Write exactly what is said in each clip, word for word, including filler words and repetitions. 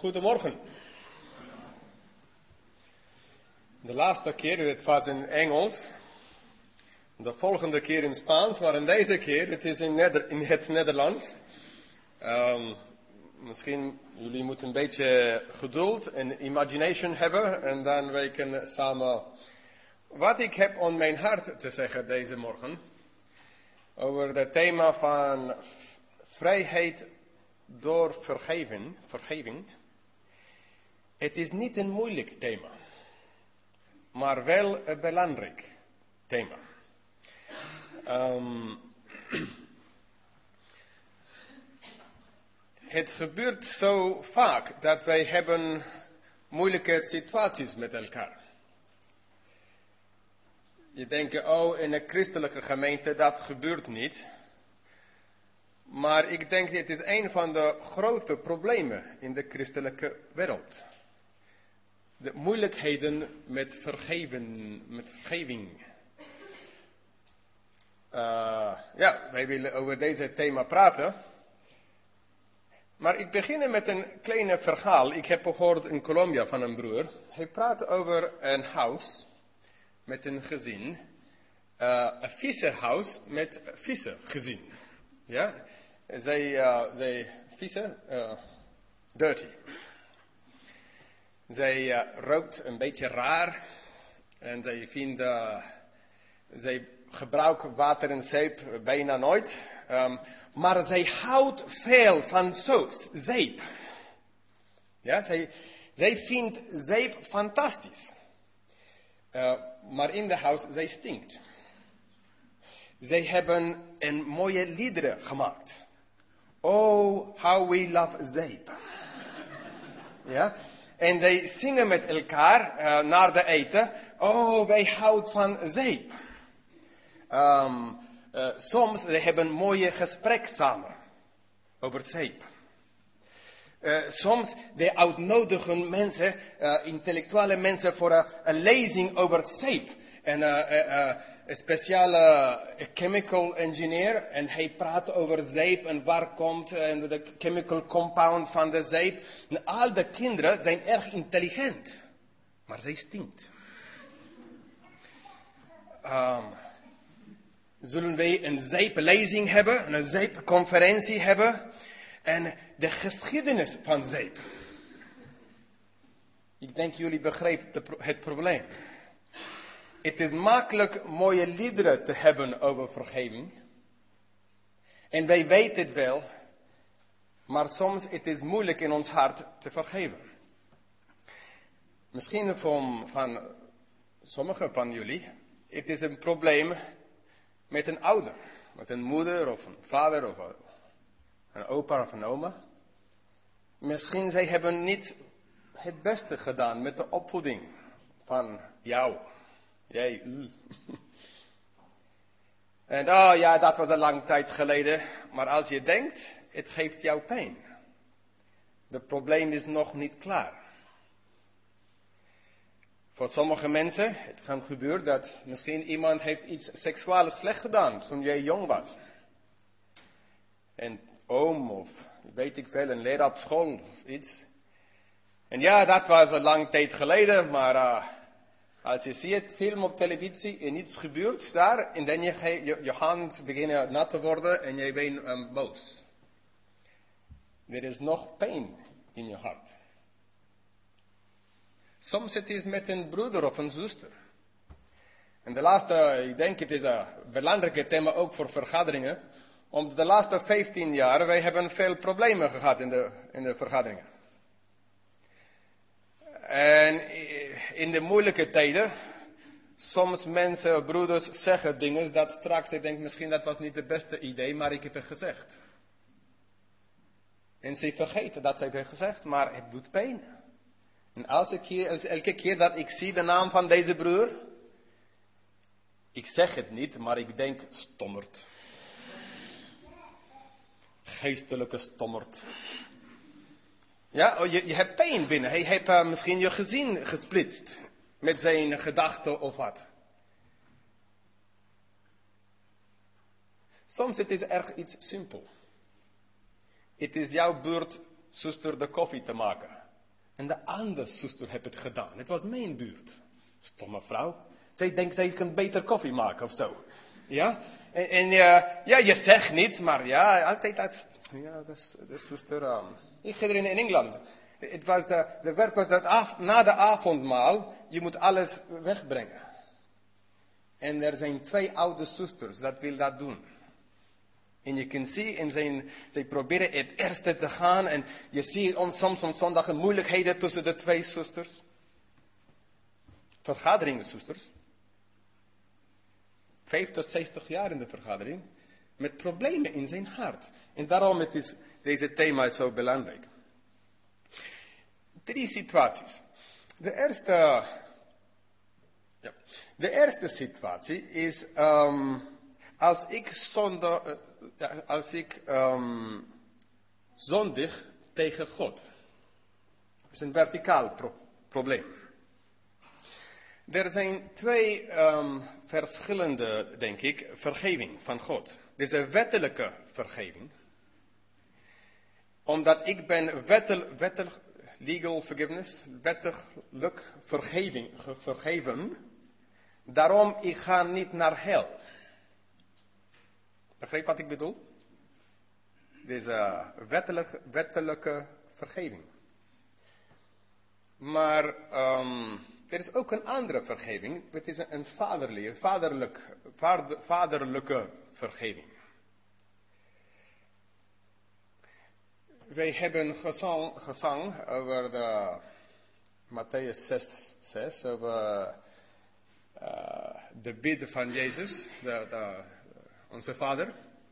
Goedemorgen. De laatste keer, het was in Engels. De volgende keer in Spaans, maar in deze keer, het is in, Neder- in het Nederlands. Um, misschien jullie moeten een beetje geduld en imagination hebben. En dan wij kunnen samen... Wat ik heb op mijn hart te zeggen deze morgen. Over het thema van vrijheid door vergeving. vergeving. Het is niet een moeilijk thema. Maar wel een belangrijk thema. Um, het gebeurt zo vaak dat wij hebben moeilijke situaties met elkaar. Je denkt, oh, in een christelijke gemeente, dat gebeurt niet. Maar ik denk, het is een van de grote problemen in de christelijke wereld. De moeilijkheden met vergeven, met vergeving. Uh, ja, wij willen over deze thema praten. Maar ik begin met een kleine verhaal. Ik heb gehoord in Colombia van een broer. Hij praat over een huis met een gezin. Uh, een vissenhuis met een vissengezin. Ja, zij, uh, zij vissen, uh, dirty. Zij uh, rookt een beetje raar. En zij vinden, uh, zij gebruiken water en zeep bijna nooit. Um, maar zij houdt veel van saus, zeep. Ja, zij, zij vindt zeep fantastisch. Uh, maar in de huis, zij stinkt. Zij hebben een mooie liederen gemaakt. Oh, how we love zeep. Ja, en zij zingen met elkaar uh, naar de eten. Oh, wij houden van zeep. Um, uh, soms ze hebben mooie gesprekken samen over zeep. Uh, soms de uitnodigen mensen, uh, intellectuele mensen voor uh, een lezing over zeep. En uh, uh, uh, een speciale chemical engineer en hij praat over zeep en waar komt uh, de chemical compound van de zeep. En al de kinderen zijn erg intelligent, maar zij stinkt. Um, Zullen wij een zeeplezing hebben, een zeepconferentie hebben en de geschiedenis van zeep. Ik denk jullie begrijpen het probleem. Het is makkelijk mooie liederen te hebben over vergeving. En wij weten het wel, maar soms het is moeilijk in ons hart te vergeven. Misschien van, van sommigen van jullie, het is een probleem met een ouder, met een moeder of een vader of een opa of een oma. Misschien zij hebben niet het beste gedaan met de opvoeding van jou. Jij, u. En oh ja, dat was een lange tijd geleden. Maar als je denkt, het geeft jou pijn. Het probleem is nog niet klaar. Voor sommige mensen, het kan gebeuren dat misschien iemand heeft iets seksueel slecht gedaan toen jij jong was. Een oom of weet ik veel, een leraar op school of iets. En ja, dat was een lange tijd geleden, maar uh, als je ziet film op televisie en iets gebeurt daar, en dan je, je, je hand beginnen nat te worden en je bent um, boos. Er is nog pijn in je hart. Soms het is met een broeder of een zuster. En de laatste, ik denk het is een belangrijk thema ook voor vergaderingen. Omdat de laatste vijftien jaar, wij hebben veel problemen gehad in de, in de vergaderingen. En in de moeilijke tijden, soms mensen, broeders zeggen dingen dat straks, ik denk misschien dat was niet het beste idee, maar ik heb het gezegd. En ze vergeten dat ze het hebben gezegd, maar het doet pijn. En als ik hier, als elke keer dat ik zie de naam van deze broer, ik zeg het niet, maar ik denk stommerd. Geestelijke stommerd. Ja, oh, je, je hebt pijn binnen. Hij heeft uh, misschien je gezin gesplitst met zijn gedachten of wat. Soms het is erg iets simpel. Het is jouw beurt, zuster, de koffie te maken. En de andere zuster heeft het gedaan. Het was mijn buurt. Stomme vrouw. Zij denkt, zij kan beter koffie maken of zo. Ja? En, en uh, ja, je zegt niets, maar ja, altijd dat. Ja, dat is de zuster. Um, ik ga erin in Engeland. Het was de, de werk was dat af, na de avondmaal, je moet alles wegbrengen. En er zijn twee oude zusters dat wil dat doen. En je kunt zien, en zij, zij proberen het eerste te gaan. En je ziet om, soms op zondag moeilijkheden tussen de twee zusters. Vergaderingen, zusters. Vijf tot zestig jaar in de vergadering. Met problemen in zijn hart. En daarom het is deze thema is zo belangrijk. Drie situaties. De eerste, ja, de eerste situatie is um, als ik zonde, uh, als ik um, zondig tegen God. Dat is een verticaal pro- probleem. Er zijn twee um, verschillende, denk ik, vergeving van God. Dit is een wettelijke vergeving. Omdat ik ben wettel, wettel, legal forgiveness, wettelijk vergeving, vergeven. Daarom, ik ga niet naar hel. Begrijp wat ik bedoel? Dit is een wettelijk, wettelijke vergeving. Maar um, er is ook een andere vergeving. Het is een vaderlijke, vaderlijk, vader, vaderlijke vergeving. Wij hebben gezang, gezang over de Matthäus zes, zes over uh, de bid van Jezus, de, de, onze Vader.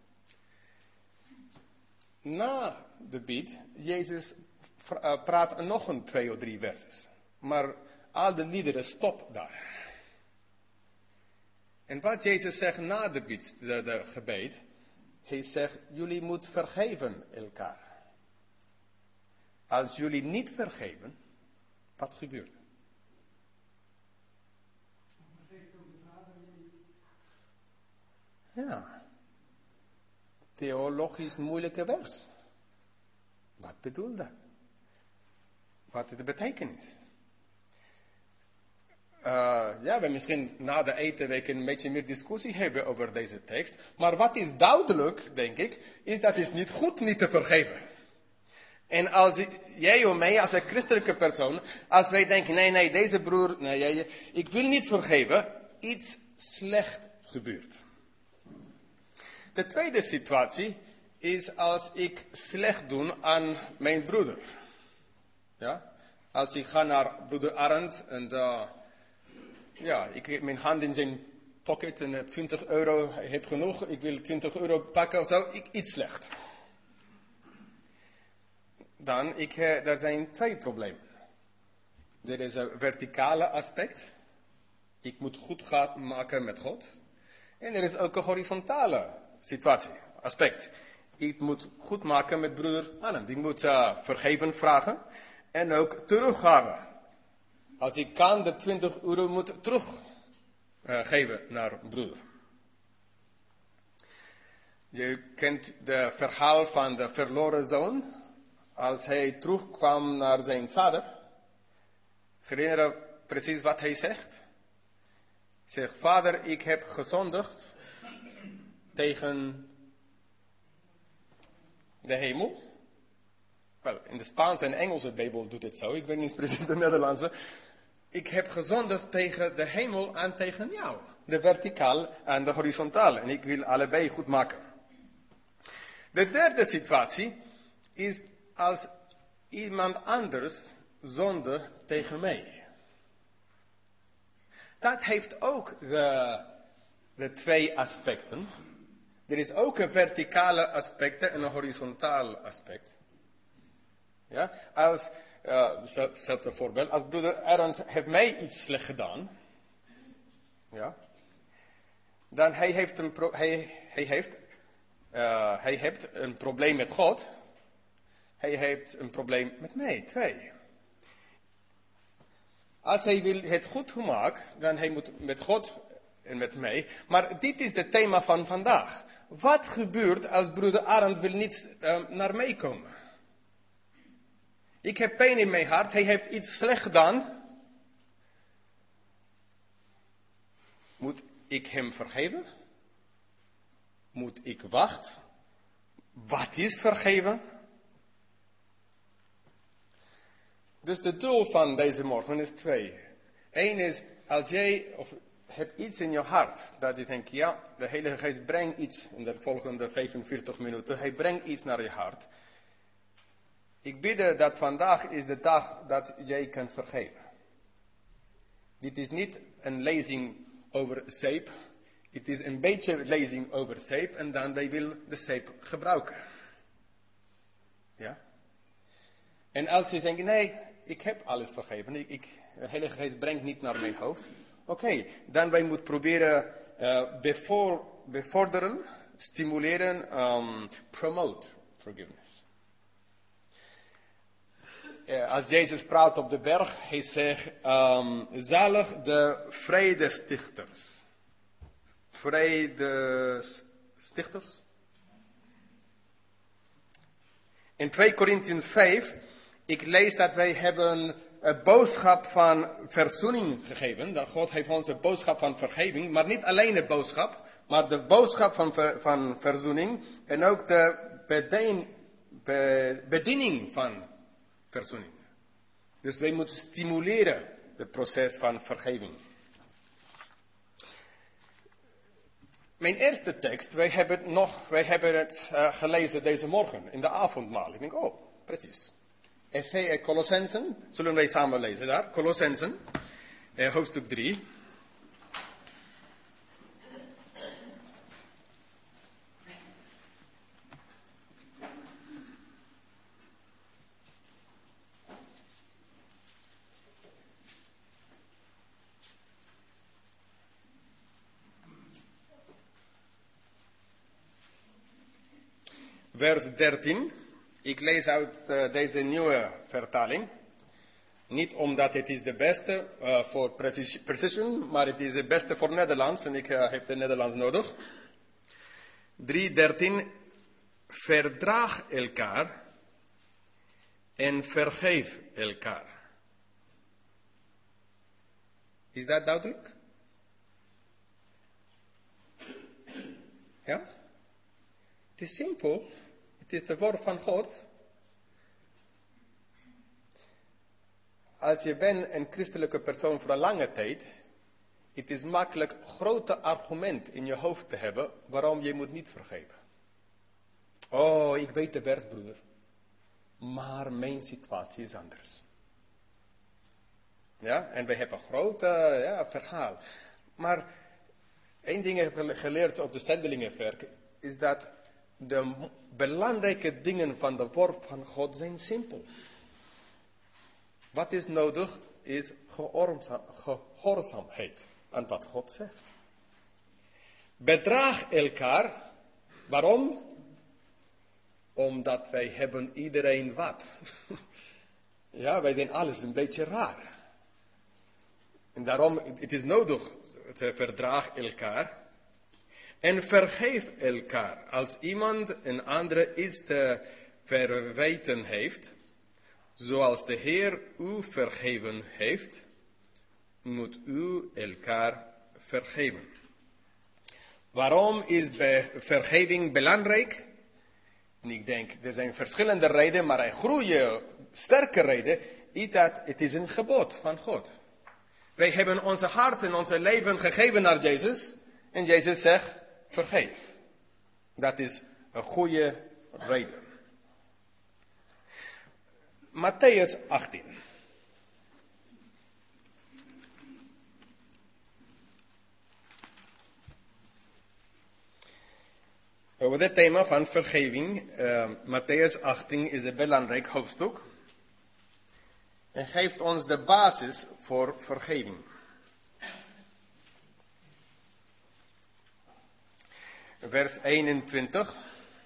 Na de bid, Jezus uh, praat nog een twee of drie verses. Maar al de liederen stoppen daar. En wat Jezus zegt na de bid, de, de gebed, hij zegt, jullie moeten vergeven elkaar. Als jullie niet vergeven, wat gebeurt er? Ja. Theologisch moeilijke vers. Wat bedoelt dat? Wat is de betekenis? Uh, ja, we misschien na de eten we een beetje meer discussie hebben over deze tekst. Maar wat is duidelijk, denk ik, is dat het niet goed niet te vergeven. En als jij of mij, als een christelijke persoon, als wij denken, nee, nee, deze broer, nee, jij, ik wil niet vergeven, iets slecht gebeurt. De tweede situatie is als ik slecht doe aan mijn broeder. Ja? Als ik ga naar broeder Arend en uh, ja, ik heb mijn hand in zijn pocket en heb twintig euro, hij heeft genoeg, ik wil twintig euro pakken of zo, ik, iets slecht. Dan, ik, er zijn twee problemen. Er is een verticale aspect. Ik moet goed gaan maken met God. En er is ook een horizontale situatie, aspect. Ik moet goed maken met broeder Arend. Ik moet uh, vergeven vragen. En ook teruggeven. Als ik kan, de twintig euro moet teruggeven uh, naar broeder. Je kent het verhaal van de verloren zoon. Als hij terugkwam naar zijn vader, herinner je precies wat hij zegt? Hij zegt, vader, ik heb gezondigd tegen de hemel. Wel, in de Spaanse en Engelse Bijbel doet het zo, ik weet niet precies de Nederlandse. Ik heb gezondigd tegen de hemel en tegen jou. De verticaal en de horizontaal. En ik wil allebei goed maken. De derde situatie is als iemand anders zonde tegen mij. Dat heeft ook de, de twee aspecten. Er is ook een verticale aspect en een horizontaal aspect. Ja, als, uh, zelfde voorbeeld, als broeder Arend heeft mij iets slecht gedaan. Ja. Dan hij heeft een, pro, hij, hij heeft, uh, hij heeft een probleem met God. Hij heeft een probleem met mij, twee. Als hij wil het goed maken, dan hij moet met God en met mij. Maar dit is het thema van vandaag. Wat gebeurt als broeder Arend wil niet uh, naar mij komen? Ik heb pijn in mijn hart. Hij heeft iets slecht gedaan. Moet ik hem vergeven? Moet ik wachten? Wat is vergeven? Dus de doel van deze morgen is twee. Eén is, als jij of hebt iets in je hart, dat je denkt, ja, de Heilige Geest brengt iets in de volgende vijfenveertig minuten. Hij brengt iets naar je hart. Ik bid dat vandaag is de dag dat jij kunt vergeven. Dit is niet een lezing over zeep. Het is een beetje lezing over zeep en dan wij willen de zeep gebruiken. Ja? En als je denkt, nee, ik heb alles vergeven. Ik, ik, de Heilige Geest brengt niet naar mijn hoofd. Oké, okay, dan wij moeten proberen uh, bevoor, bevorderen, stimuleren, um, promote forgiveness. Uh, als Jezus praat op de berg, hij zegt, um, zalig de vredestichters. Vredestichters? In twee Korintiërs vijf, ik lees dat wij hebben een boodschap van verzoening gegeven. Dat God heeft ons een boodschap van vergeving, maar niet alleen de boodschap, maar de boodschap van, ver, van verzoening en ook de bedien, be, bediening van verzoening. Dus wij moeten stimuleren het proces van vergeving. Mijn eerste tekst, wij hebben het nog, wij hebben het uh, gelezen deze morgen in de avondmaal. Ik denk, oh, precies. Effe, Colossensen, zullen wij samen lezen daar? Colossensen, eh, hoofdstuk drie. Vers dertien. Ik lees uit uh, deze nieuwe vertaling. Niet omdat het is de beste uh, voor precision, maar het is de beste voor Nederlands en ik uh, heb het Nederlands nodig. drie dertien. Verdraag elkaar en vergeef elkaar. Is dat duidelijk? Ja? Het is simpel. Het is de woord van God. Als je bent een christelijke persoon voor een lange tijd, het is makkelijk grote argument in je hoofd te hebben waarom je moet niet vergeven. Oh, ik weet de vers, broeder. Maar mijn situatie is anders. Ja, en we hebben een grote ja, verhaal. Maar één ding heb ik geleerd op de zendelingenwerk, is dat de belangrijke dingen van de woord van God zijn simpel. Wat is nodig is gehoorzaamheid aan wat God zegt. Bedraag elkaar. Waarom? Omdat wij hebben iedereen wat. Ja, wij zijn alles een beetje raar. En daarom, het is nodig te verdraag elkaar. En vergeef elkaar. Als iemand een andere iets te verwijten heeft, zoals de Heer u vergeven heeft, moet u elkaar vergeven. Waarom is vergeving belangrijk? En ik denk, er zijn verschillende redenen, maar een goede, sterke reden is dat het is een gebod van God. Wij hebben onze hart en onze leven gegeven naar Jezus. En Jezus zegt, vergeef. Dat is een goede reden. Matthäus achttien. Over het thema van vergeving, uh, Matthäus achttien is een belangrijk hoofdstuk. En geeft ons de basis voor vergeving. Vers eenentwintig.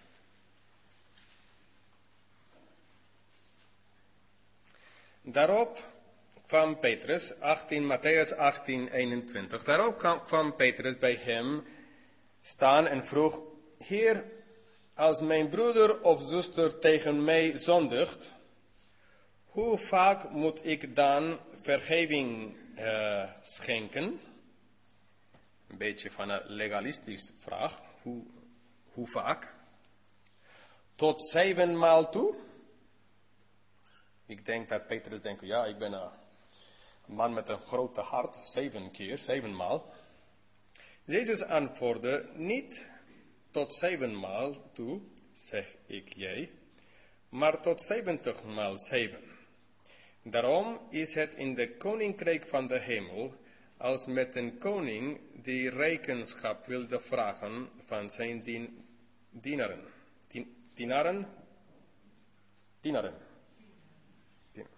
Daarop kwam Petrus, achttien, Matthäus achttien, eenentwintig. Daarop kwam Petrus bij hem staan en vroeg, Heer, als mijn broeder of zuster tegen mij zondigt, hoe vaak moet ik dan vergeving uh, schenken? Een beetje van een legalistische vraag. Hoe, hoe vaak? Tot zevenmaal toe? Ik denk dat Petrus denkt, ja, ik ben een man met een grote hart. Zeven keer, zevenmaal. Jezus antwoordde, niet tot zevenmaal toe, zeg ik jij, maar tot zeventigmaal zeven. Daarom is het in de koninkrijk van de hemel, als met een koning die rekenschap wilde vragen van zijn dien, dienaren. Dien, dienaren? Dienaren. Dien.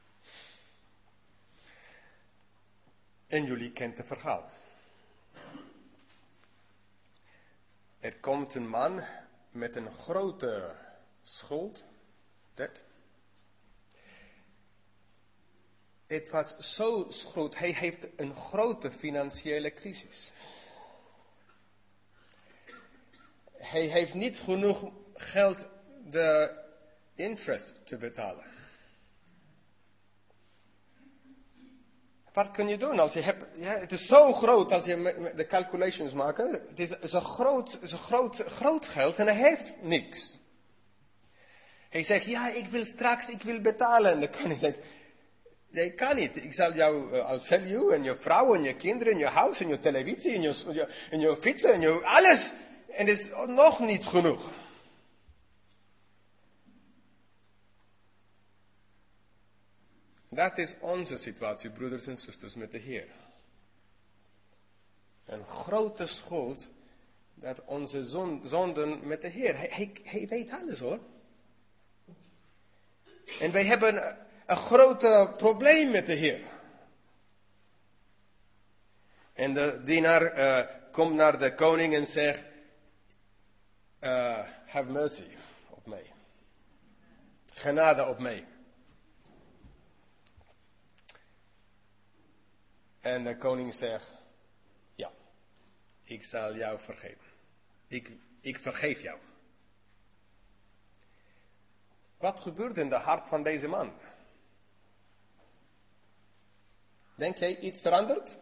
En jullie kent het verhaal. Er komt een man met een grote schuld. Dat. Het was zo groot, hij heeft een grote financiële crisis. Hij heeft niet genoeg geld de interest te betalen. Wat kun je doen als je hebt, ja, het is zo groot als je de calculations maakt. Het is zo groot, zo groot, groot geld en hij heeft niks. Hij zegt, ja, ik wil straks, ik wil betalen. En dan kan hij denken, jij kan niet. Ik zal jou, uh, I'll sell you en je vrouw en je kinderen en je huis en je televisie en je, je, en je fietsen en je alles. En het is nog niet genoeg. Dat is onze situatie, broeders en zusters, met de Heer. Een grote schuld, dat onze zonden met de Heer. Hij, hij, hij weet alles hoor. En wij hebben een groot probleem met de Heer. En de dienaar uh, komt naar de koning en zegt, uh, have mercy op mij. Genade op mij. En de koning zegt, ja, ik zal jou vergeven. Ik, ik vergeef jou. Wat gebeurt in de hart van deze man? Denk jij iets veranderd?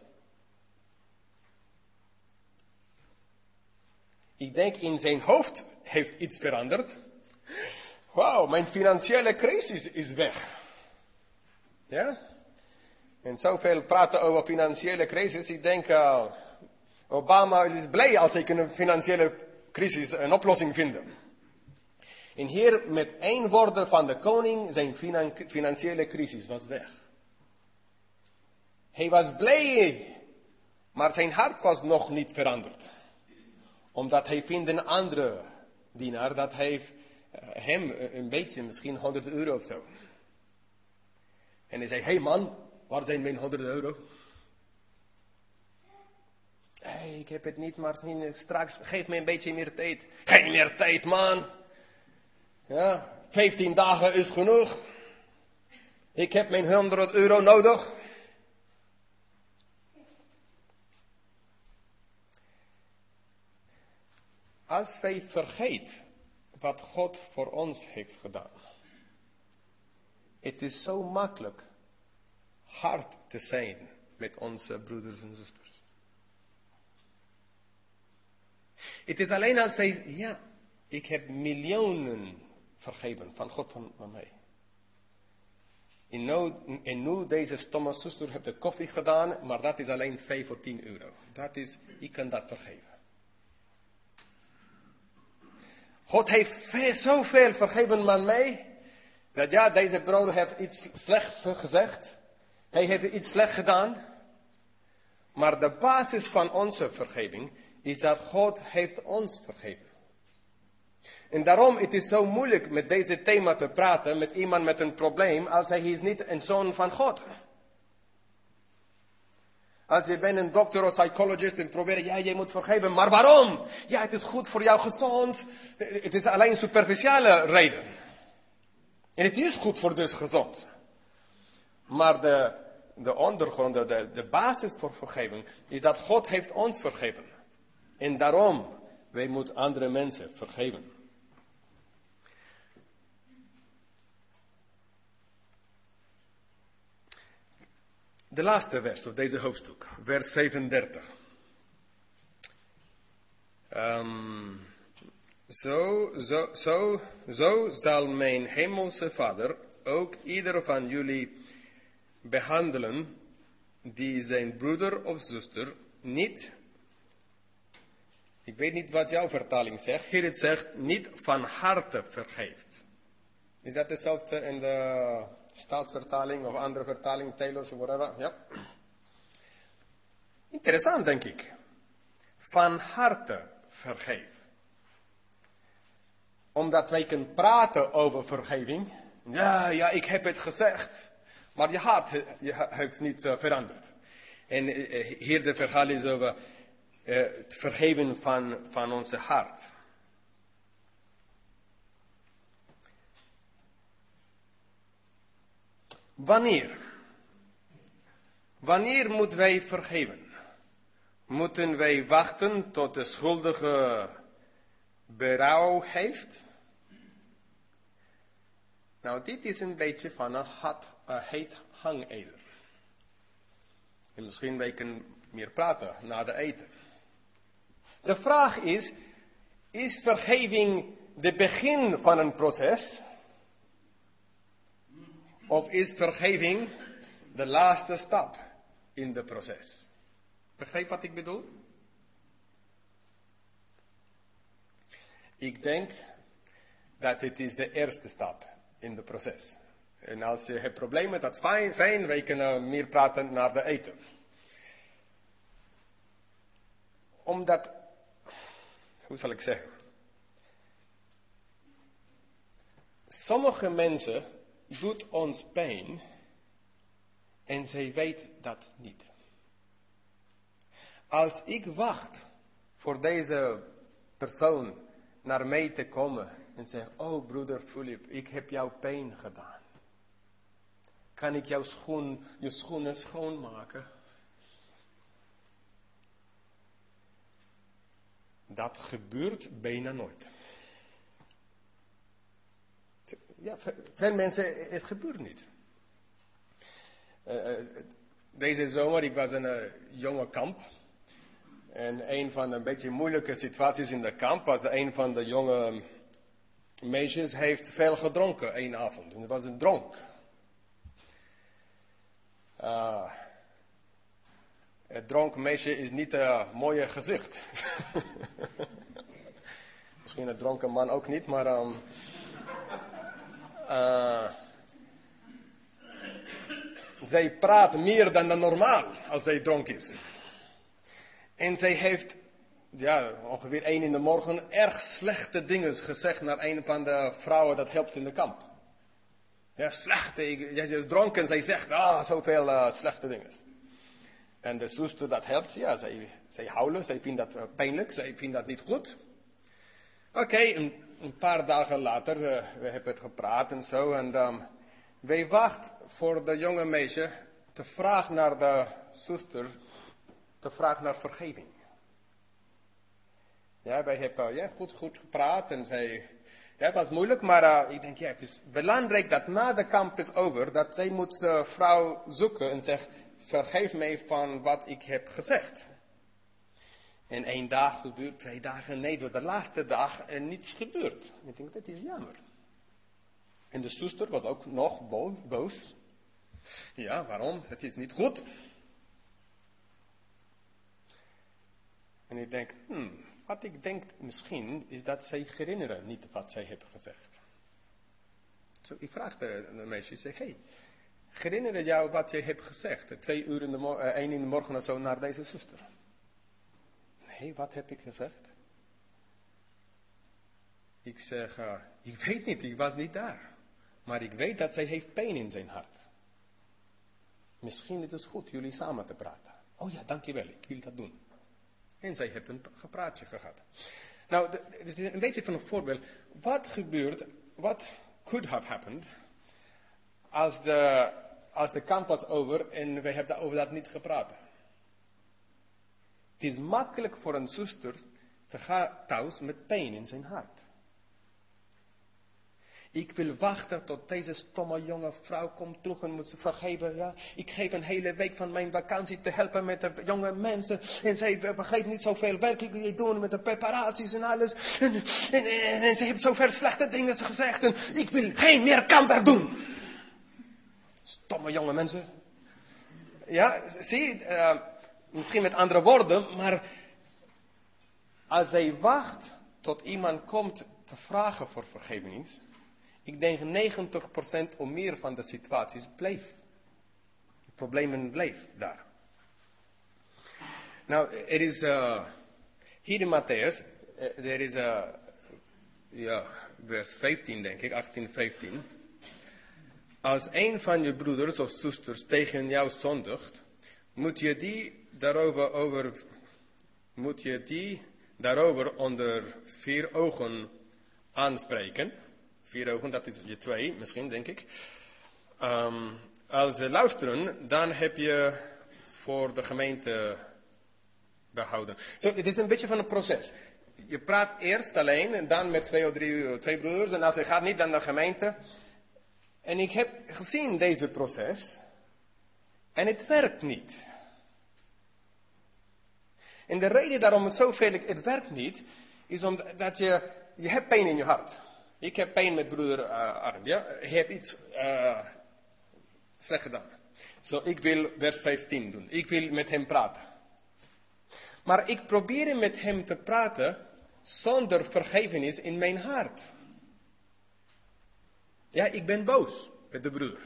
Ik denk in zijn hoofd heeft iets veranderd. Wauw, mijn financiële crisis is weg. Ja? En zoveel praten over financiële crisis. Ik denk, uh, Obama is blij als ik in een financiële crisis een oplossing vind. En hier met één woord van de koning, zijn finan- financiële crisis was weg. Hij was blij, maar zijn hart was nog niet veranderd. Omdat hij vindt een andere dienaar, dat heeft uh, hem een beetje, misschien honderd euro of zo. En hij zei, hey man, waar zijn mijn honderd euro? Hey, ik heb het niet, maar straks, geef me een beetje meer tijd. Geen meer tijd, man. Ja, vijftien dagen is genoeg. Ik heb mijn honderd euro nodig. Als wij vergeten wat God voor ons heeft gedaan. Het is zo makkelijk hard te zijn met onze broeders en zusters. Het is alleen als wij, ja, ik heb miljoenen vergeven van God van, van mij. En nu, en nu deze stomme zuster heeft de koffie gedaan, maar dat is alleen vijf of tien euro. Dat is, ik kan dat vergeven. God heeft veel, zoveel vergeven aan mij, dat ja, deze broeder heeft iets slechts gezegd. Hij heeft iets slecht gedaan. Maar de basis van onze vergeving is dat God heeft ons vergeven. En daarom het is zo moeilijk met deze thema te praten met iemand met een probleem als hij is niet een zoon van God. Als je bent een dokter of psychologist en probeert, ja, je moet vergeven, maar waarom? Ja, het is goed voor jou gezond. Het is alleen superficiële reden. En het is goed voor dus gezond. Maar de, de ondergrond, de, de basis voor vergeving, is dat God heeft ons vergeven. En daarom, wij moeten andere mensen vergeven. de laatste vers op deze hoofdstuk, vers vijfendertig. Um, zo, zo, zo, zo zal mijn hemelse Vader ook ieder van jullie behandelen die zijn broeder of zuster niet, ik weet niet wat jouw vertaling zegt, hier het zegt, niet van harte vergeeft. Is dat hetzelfde in de staatsvertaling of andere vertaling, Taylor's of whatever? Ja. Interessant, denk ik. Van harte vergeef. Omdat wij kunnen praten over vergeving. Ja, ja, ik heb het gezegd. Maar je hart je heeft niet uh, veranderd. En uh, hier de verhaal is over uh, het vergeven van, van onze hart. Wanneer? Wanneer moeten wij vergeven? Moeten wij wachten tot de schuldige berouw heeft? Nou, dit is een beetje van een hot, uh, heet hangijzer. En misschien wij kunnen meer praten na de eten. De vraag is, is vergeving de begin van een proces? Of is vergeving de laatste stap in het proces? Begrijp wat ik bedoel? Ik denk dat het is de eerste stap in het proces. En als je hebt problemen, dat is fijn, fijn, wij kunnen meer praten naar de eten. Omdat, hoe zal ik zeggen? Sommige mensen doet ons pijn en zij weet dat niet. Als ik wacht voor deze persoon naar mij te komen en zeg, oh broeder Philip, ik heb jou pijn gedaan. Kan ik jouw schoen, je schoenen schoonmaken? Dat gebeurt bijna nooit. Ja, veel mensen, het gebeurt niet. Uh, deze zomer, ik was in een jonge kamp. En een van de een beetje moeilijke situaties in de kamp was dat een van de jonge meisjes heeft veel gedronken één avond. En het was een dronk. Uh, het dronken meisje is niet een mooie gezicht. Misschien een dronken man ook niet, maar... Um, uh, zij praat meer dan de normaal als zij dronken is. En zij heeft, ja, ongeveer één in de morgen, erg slechte dingen gezegd naar een van de vrouwen dat helpt in de kamp. Ja, slechte, jij is dronken en zij zegt, ah, zoveel uh, slechte dingen. En de zuster dat helpt, ja, zij, zij huilen, zij vindt dat uh, pijnlijk, zij vindt dat niet goed. Oké, okay, een, een paar dagen later, uh, we hebben het gepraat en zo, en um, wij wachten voor de jonge meisje te vragen naar de zuster, te vragen naar vergeving. Ja, wij hebben ja, goed, goed gepraat en zij, ja, het was moeilijk, maar uh, ik denk, ja, het is belangrijk dat na de kamp is over, dat zij moet de vrouw zoeken en zegt, vergeef mij van wat ik heb gezegd. En één dag gebeurt, twee dagen, nee, door de laatste dag en niets gebeurt. Ik denk, dat is jammer. En de zuster was ook nog boos. Ja, waarom? Het is niet goed. En ik denk, hmm, wat ik denk misschien is dat zij herinneren niet wat zij hebben gezegd. Zo, ik vraag de, de meisje, ik zeg, hey, herinner je jou wat je hebt gezegd? Twee uur in de morgen, één in de morgen of zo naar deze zuster. Nee, wat heb ik gezegd? Ik zeg, uh, ik weet niet, ik was niet daar. Maar ik weet dat zij heeft pijn in zijn hart. Misschien is het goed jullie samen te praten. Oh ja, dankjewel, ik wil dat doen. En zij hebben een gepraatje gehad. Nou, dit is een beetje van een voorbeeld. Wat gebeurt, wat could have happened, als de, als de kamp was over en we hebben over dat niet gepraat. Het is makkelijk voor een zuster te gaan thuis met pijn in zijn hart. Ik wil wachten tot deze stomme jonge vrouw komt terug en moet ze vergeven. Ja? Ik geef een hele week van mijn vakantie te helpen met de jonge mensen. En zij begrijpt niet zoveel werk. Ik wil doen met de preparaties en alles. En, en, en, en ze heeft zoveel slechte dingen gezegd. En ik wil geen meer kanter doen. Stomme jonge mensen. Ja, zie, uh, misschien met andere woorden, maar als zij wacht tot iemand komt te vragen voor vergiffenis, ik denk negentig procent of meer van de situaties bleef. De problemen bleef daar. Nou, er is, uh, hier in Matthäus, uh, er is, uh, ja, vers vijftien denk ik, achttien, vijftien. Als een van je broeders of zusters tegen jou zondigt, moet je die daarover, over, moet je die daarover onder vier ogen aanspreken. Vier ogen, dat is je twee, misschien, denk ik. Um, als ze luisteren, dan heb je voor de gemeente behouden. Zo, so, het is een beetje van een proces. Je praat eerst alleen en dan met twee of drie twee broeders. En als het gaat niet, dan de gemeente. En ik heb gezien deze proces. En het werkt niet. En de reden daarom het zoveel, het werkt niet, is omdat je, je hebt pijn in je hart. Ik heb pijn met broeder uh, Arnd, ja. Hij heeft iets uh, slecht gedaan. Zo, so, ik wil vers vijftien doen. Ik wil met hem praten. Maar ik probeer met hem te praten zonder vergevenis in mijn hart. Ja, ik ben boos met de broeder.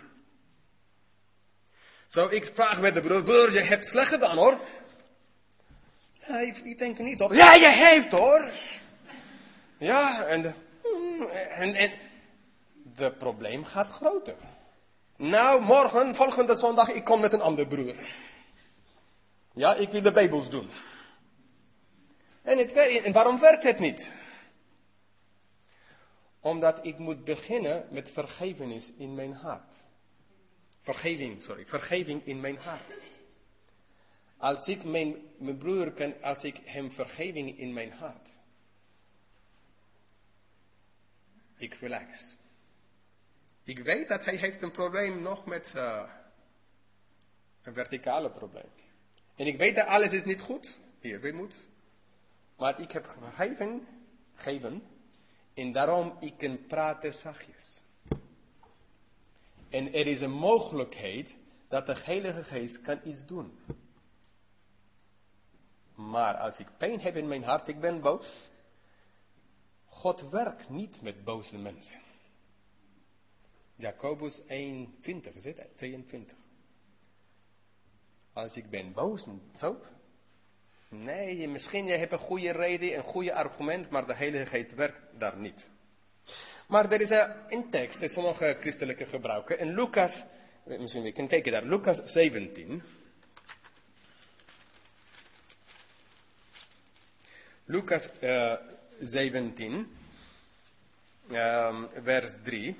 Zo, so, ik vraag met de broeder, broeder, je hebt slecht gedaan hoor. Ja, ik, ik denk er niet op. Ja, je heeft hoor. Ja, en, en, en de probleem gaat groter. Nou, morgen, volgende zondag, ik kom met een ander broer. Ja, ik wil de Bijbels doen. En, het, en waarom werkt het niet? Omdat ik moet beginnen met vergevenis in mijn hart. Vergeving, sorry, vergeving in mijn hart. Als ik mijn, mijn broer kan, als ik hem vergeving in mijn hart. Ik relax. Ik weet dat hij heeft een probleem nog met uh, een verticale probleem. En ik weet dat alles is niet goed. Hier, weer moet. Maar ik heb vergeving gegeven. En daarom ik kan praten zachtjes. En er is een mogelijkheid dat de Heilige Geest kan iets doen. Maar als ik pijn heb in mijn hart, ik ben boos. God werkt niet met boze mensen. Jacobus één twintig, is het? tweeëntwintig. Als ik ben boos, zo. Nee, misschien je hebt een goede reden, een goede argument, maar de Heilige Geest werkt daar niet. Maar er is een tekst die sommige christelijke gebruiken. En Lucas, misschien we kunnen kijken daar, Lucas zeventien. Lucas uh, zeventien, uh, vers drie.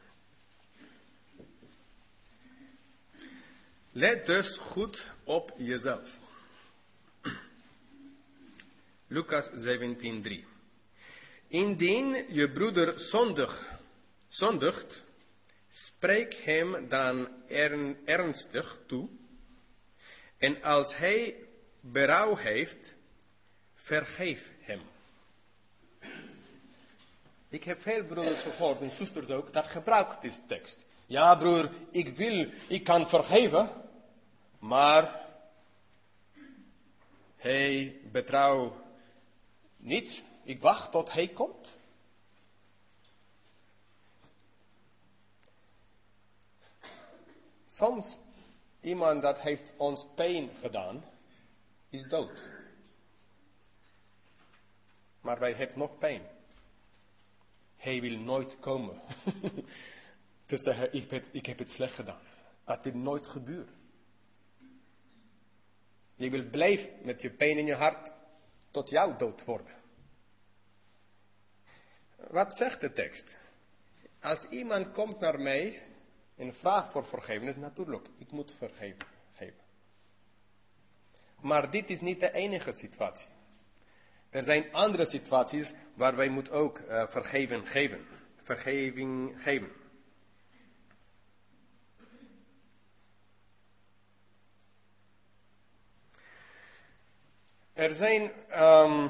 Let dus goed op jezelf. Lucas zeventien, drie. Indien je broeder zondig, zondigt, spreek hem dan ern, ernstig toe. En als hij berouw heeft, vergeef hem. Ik heb veel broeders gehoord en zusters ook, dat gebruikt deze tekst. Ja broer, ik wil, ik kan vergeven, maar hij betrouw niet. Ik wacht tot hij komt. Soms iemand dat heeft ons pijn gedaan, is dood. Maar wij hebben nog pijn. Hij wil nooit komen. Te zeggen, ik heb, ik heb het slecht gedaan. Dat wil nooit gebeuren. Je wilt blijven met je pijn in je hart tot jou dood worden. Wat zegt de tekst? Als iemand komt naar mij en vraagt voor vergevenis, natuurlijk, ik moet vergeven. Geven. Maar dit is niet de enige situatie. Er zijn andere situaties waar wij moeten ook uh, vergeven geven. vergeving geven. Er zijn, um,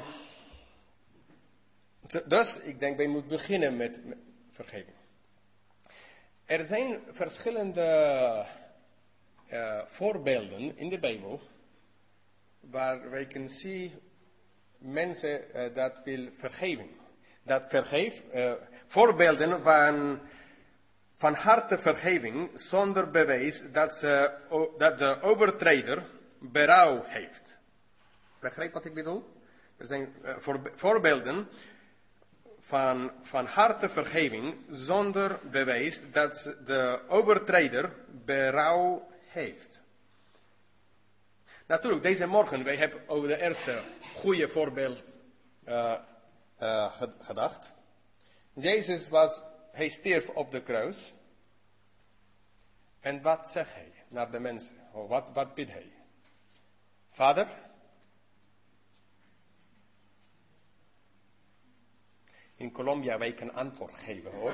dus ik denk wij moeten beginnen met, met vergeving. Er zijn verschillende uh, voorbeelden in de Bijbel waar wij kunnen zien mensen uh, dat wil vergeven. Dat vergeef, uh, voorbeelden van, van harte vergeving zonder bewijs dat, ze, dat de overtreder berouw heeft. Begrijp wat ik bedoel? Er zijn uh, voor, voorbeelden van, van harte vergeving zonder bewijs dat de overtreder berouw heeft. Natuurlijk, deze morgen, wij hebben over de eerste goede voorbeeld uh, uh, gedacht. Jezus was, hij stierf op de kruis. En wat zegt hij naar de mensen? Oh, wat, wat bidt hij? Vader? In Colombia wij kunnen antwoord geven hoor.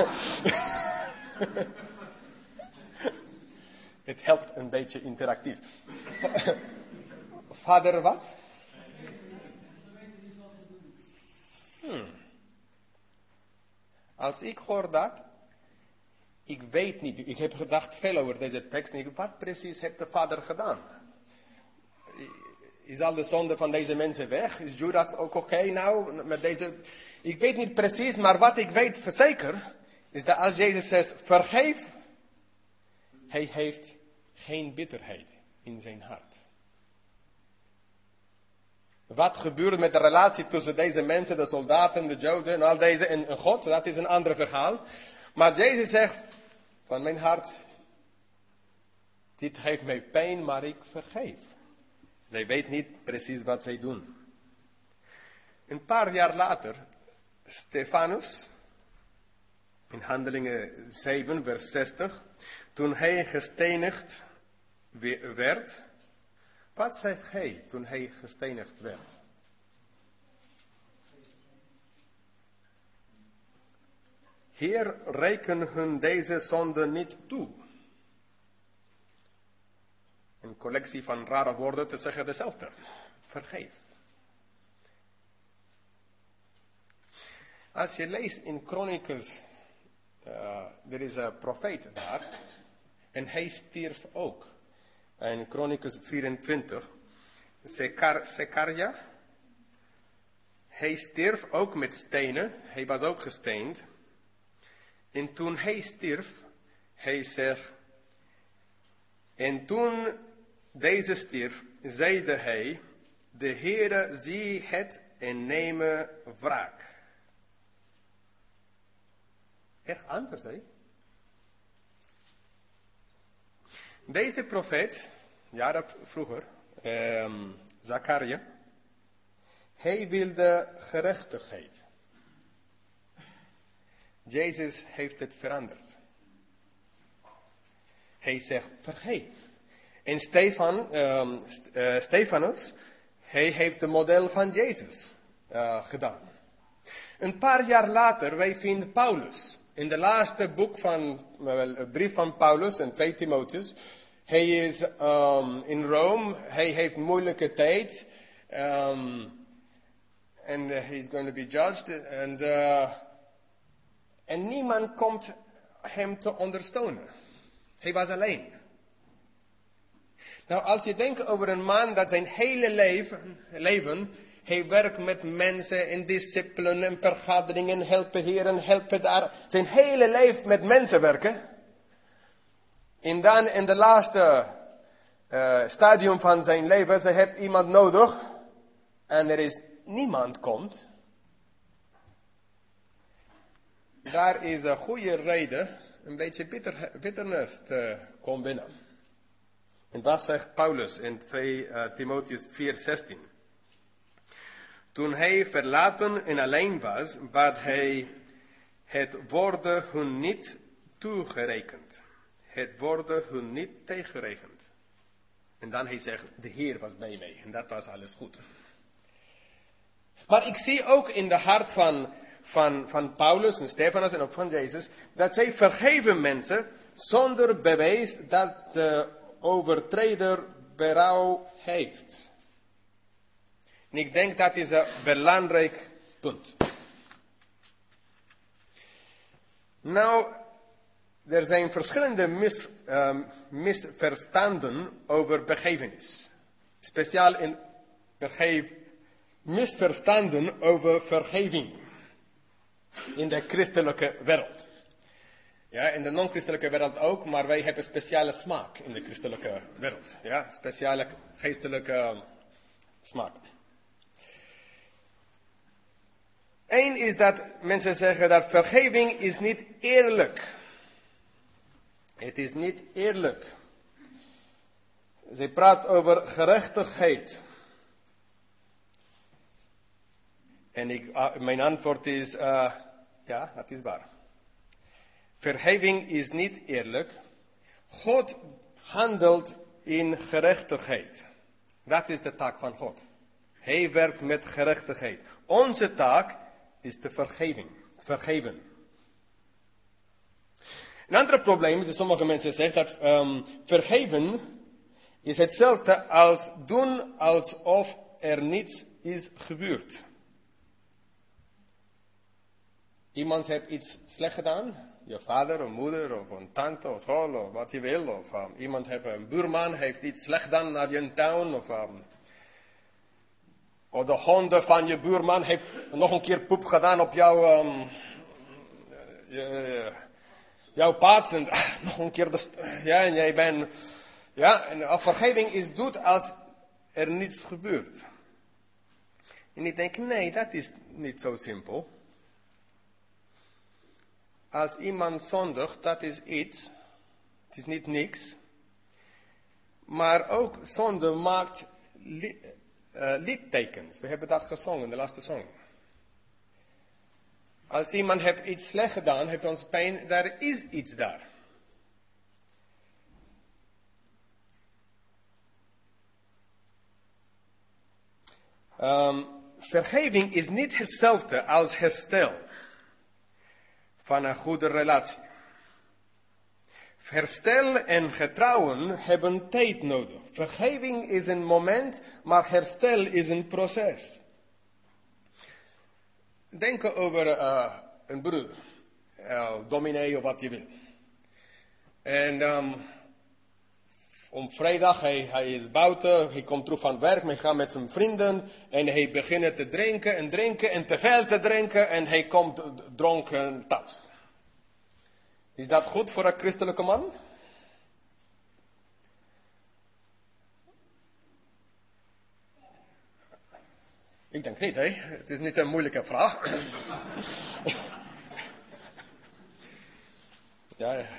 Het helpt een beetje interactief. Vader wat? Hmm. Als ik hoor dat, ik weet niet, ik heb gedacht veel over deze tekst, niet, wat precies heeft de vader gedaan? Is al de zonde van deze mensen weg? Is Judas ook oké okay nou met deze? Ik weet niet precies, maar wat ik weet zeker, is dat als Jezus zegt, vergeef, hij heeft geen bitterheid in zijn hart. Wat gebeurt met de relatie tussen deze mensen, de soldaten, de Joden en al deze en God, dat is een ander verhaal. Maar Jezus zegt, van mijn hart, dit geeft mij pijn, maar ik vergeef. Zij weet niet precies wat zij doen. Een paar jaar later, Stefanus, in Handelingen zeven, vers zestig, toen hij gestenigd werd, wat zei hij toen hij gestenigd werd? Heer, reken hun deze zonde niet toe. Een collectie van rare woorden te zeggen dezelfde. Vergeef. Als je leest in Chronicles, uh, er is een profeet daar, en hij stierf ook. In Chronicles vierentwintig, Zechariah, hij stierf ook met stenen, hij was ook gesteend. En toen hij stierf, hij zegt, en toen deze stierf, zeide hij, de Heere zie het en neem wraak. Echt anders, hè? Deze profeet, jaren vroeger, um, Zachariah, hij wilde gerechtigheid. Jezus heeft het veranderd. Hij zegt, vergeef. En Stefan, um, uh, Stefanus, hij heeft het model van Jezus uh, gedaan. Een paar jaar later, wij vinden Paulus. In de laatste boek van, wel, een brief van Paulus in twee Timotheus. Hij is um, in Rome, hij heeft moeilijke tijd. Um, and uh, he's going to be judged. And, uh, en niemand komt hem te ondersteunen. Hij was alleen. Nou, als je denkt over een man dat zijn hele leven, leven hij werkt met mensen in discipelen en vergaderingen, helpen hier en helpen daar. Zijn hele leven met mensen werken. En dan in de laatste uh, stadium van zijn leven, ze heeft iemand nodig. En er is niemand komt. Daar is een goede reden, een beetje bitter, bitterness te komen binnen. En dat zegt Paulus in twee uh, Timotheus vier zestien. Toen hij verlaten en alleen was, werd hij het worden hun niet toegerekend. Het worden hun niet tegengerekend. En dan hij zegt, de Heer was bij mij. En dat was alles goed. Maar ik zie ook in de hart van, van, van Paulus en Stefanus en ook van Jezus, dat zij vergeven mensen zonder bewijs dat de overtreder berouw heeft. En ik denk dat is een belangrijk punt. Nou, er zijn verschillende mis, uh, misverstanden over begrafenis. Speciaal in vergeef, misverstanden over vergeving. In de christelijke wereld. Ja, in de non-christelijke wereld ook, maar wij hebben speciale smaak in de christelijke wereld. Ja, speciale geestelijke smaak. Eén is dat mensen zeggen dat vergeving is niet eerlijk. Het is niet eerlijk. Ze praat over gerechtigheid. En ik, uh, mijn antwoord is, uh, ja, dat is waar. Vergeving is niet eerlijk. God handelt in gerechtigheid. Dat is de taak van God. Hij werkt met gerechtigheid. Onze taak is de vergeving. Vergeven. Een ander probleem is dat sommige mensen zeggen dat um, vergeven is hetzelfde als doen alsof er niets is gebeurd. Iemand heeft iets slecht gedaan. Je vader of moeder of een tante of school of wat je wil. Of um, iemand heeft een buurman heeft iets slecht gedaan naar je tuin. Of, um, of de honden van je buurman heeft nog een keer poep gedaan op jouw, um, je, jouw pad. En ah, nog een keer. De, ja, en jij bent. Ja, en vergeving is doet als er niets gebeurt. En ik denk, nee, dat is niet zo simpel. Als iemand zondigt, dat is iets. Het is niet niks. Maar ook zonde maakt li, uh, liedtekens. We hebben dat gezongen, de laatste song. Als iemand heeft iets slecht gedaan, heeft ons pijn, daar is iets daar. Um, vergeving is niet hetzelfde als herstel van een goede relatie. Herstel en getrouwen hebben tijd nodig. Vergeving is een moment, maar herstel is een proces. Denk over uh, een broer, uh, dominee of wat je wil. En um, om vrijdag, hij, hij is buiten, hij komt terug van werk, hij gaat met zijn vrienden en hij begint te drinken en drinken en te veel te drinken en hij komt dronken thuis. Is dat goed voor een christelijke man? Ik denk niet, hè? Het is niet een moeilijke vraag. ja, ja.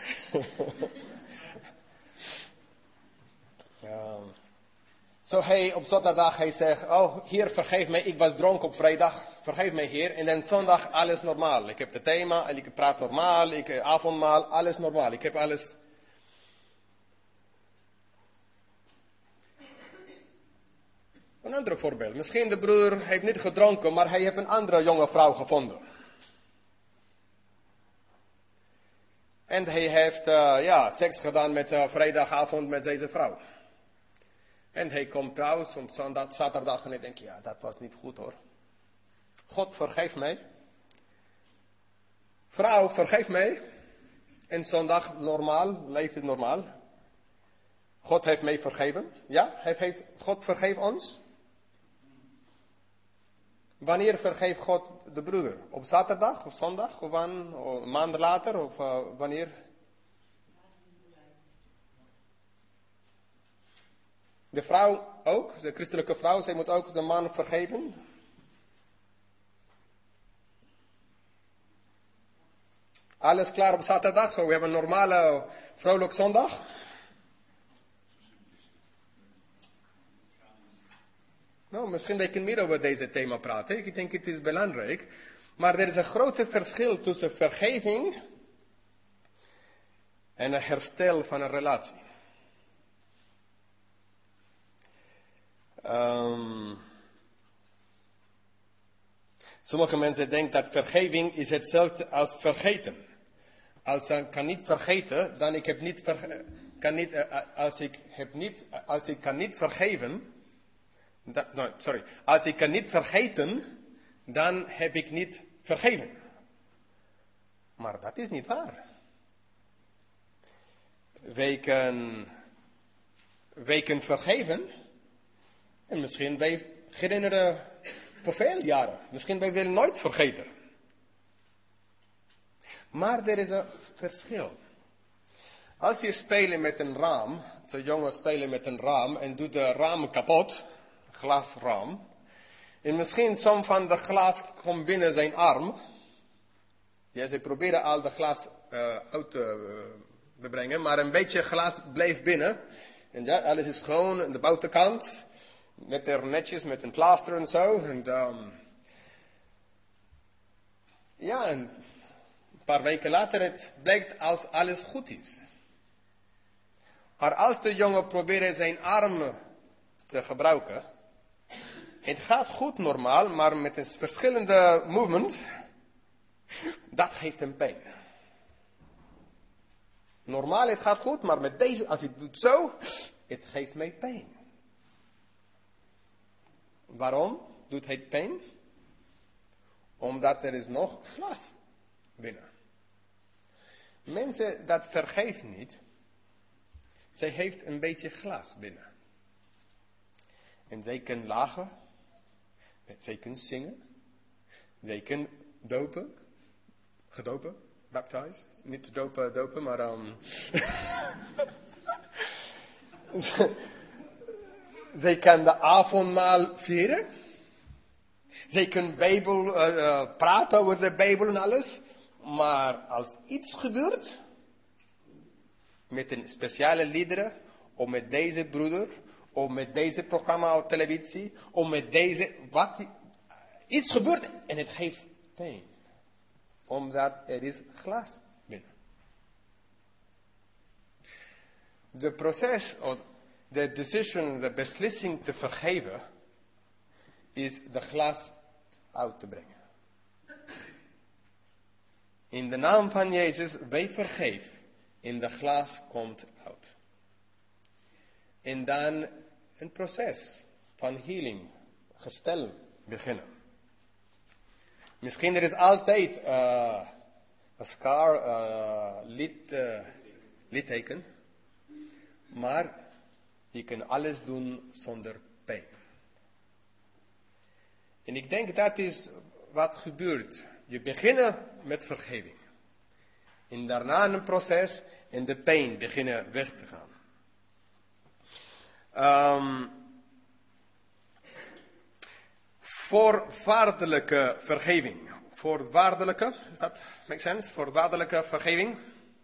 ja. Zo hij op zondag hij zegt, oh Heer vergeef mij, ik was dronken op vrijdag, vergeef mij Heer. En dan zondag alles normaal. Ik heb het thema, en ik praat normaal, ik heb avondmaal, alles normaal. Ik heb alles. Een ander voorbeeld. Misschien de broer heeft niet gedronken, maar hij heeft een andere jonge vrouw gevonden. En hij heeft uh, ja, seks gedaan met uh, vrijdagavond met deze vrouw. En hij komt thuis op zondag, zaterdag en ik denk, ja, dat was niet goed hoor. God vergeef mij. Vrouw, vergeef mij. En zondag normaal, leven normaal. God heeft mij vergeven. Ja, heeft, heeft, God vergeeft ons. Wanneer vergeeft God de broeder? Op zaterdag of zondag? Of een, of een maand later? Of uh, wanneer? De vrouw ook, de christelijke vrouw, zij moet ook de man vergeven. Alles klaar op zaterdag, zo we hebben een normale vrolijk zondag. Nou, misschien wij kunnen meer over deze thema praten. Ik denk het is belangrijk. Maar er is een groot verschil tussen vergeving en een herstel van een relatie. Um, Sommige mensen denken dat vergeving is hetzelfde als vergeten. Als ik kan niet vergeten, dan ik heb niet ver, kan niet, uh, als ik heb niet, als ik kan niet vergeven, dat, no, sorry, als ik kan niet vergeten, dan heb ik niet vergeven. Maar dat is niet waar. Wij kunnen, wij kunnen vergeven, en misschien wij herinneren voor veel jaren. Misschien wij willen nooit vergeten. Maar er is een verschil. Als je speelt met een raam, zo'n jongen spelen met een raam en doet de raam kapot, glasraam, en misschien som van de glas komt binnen zijn arm. Ja, ze proberen al de glas uh, uit te uh, brengen, maar een beetje glas blijft binnen. En ja, alles is schoon aan de buitenkant. Net er netjes met een plaster en zo. En, um, ja, en een paar weken later het blijkt als alles goed is. Maar als de jongen probeert zijn arm te gebruiken. Het gaat goed normaal, maar met een verschillende movement. Dat geeft hem pijn. Normaal het gaat goed, maar met deze, als ik doe zo, het geeft mij pijn. Waarom doet het pijn? Omdat er is nog glas binnen. Mensen dat vergeven niet, zij heeft een beetje glas binnen. En zij kunnen lachen, zij kunnen zingen, zij kunnen dopen, gedopen, baptized, niet te dopen, dopen, maar um, zij kan de avondmaal vieren. Zij kunnen Bijbel, uh, uh, praten over de Bijbel en alles. Maar als iets gebeurt, met een speciale liederen, of met deze broeder, of met deze programma op televisie, of met deze, wat, iets gebeurt en het geeft pijn. Omdat er is glas binnen. De proces, of de decision, de beslissing te vergeven, is de glas uit te brengen. In de naam van Jezus, wij vergeven. En de glas komt uit. En dan een proces van healing, gestel beginnen. Misschien er is altijd uh, een scar, uh, lid, uh, litteken. Maar je kan alles doen zonder pijn. En ik denk dat is wat gebeurt. Je begint met vergeving. En daarna een proces en de pijn beginnen weg te gaan. Um, voorwaardelijke vergeving. Voorwaardelijke, is dat make sense? Voorwaardelijke vergeving.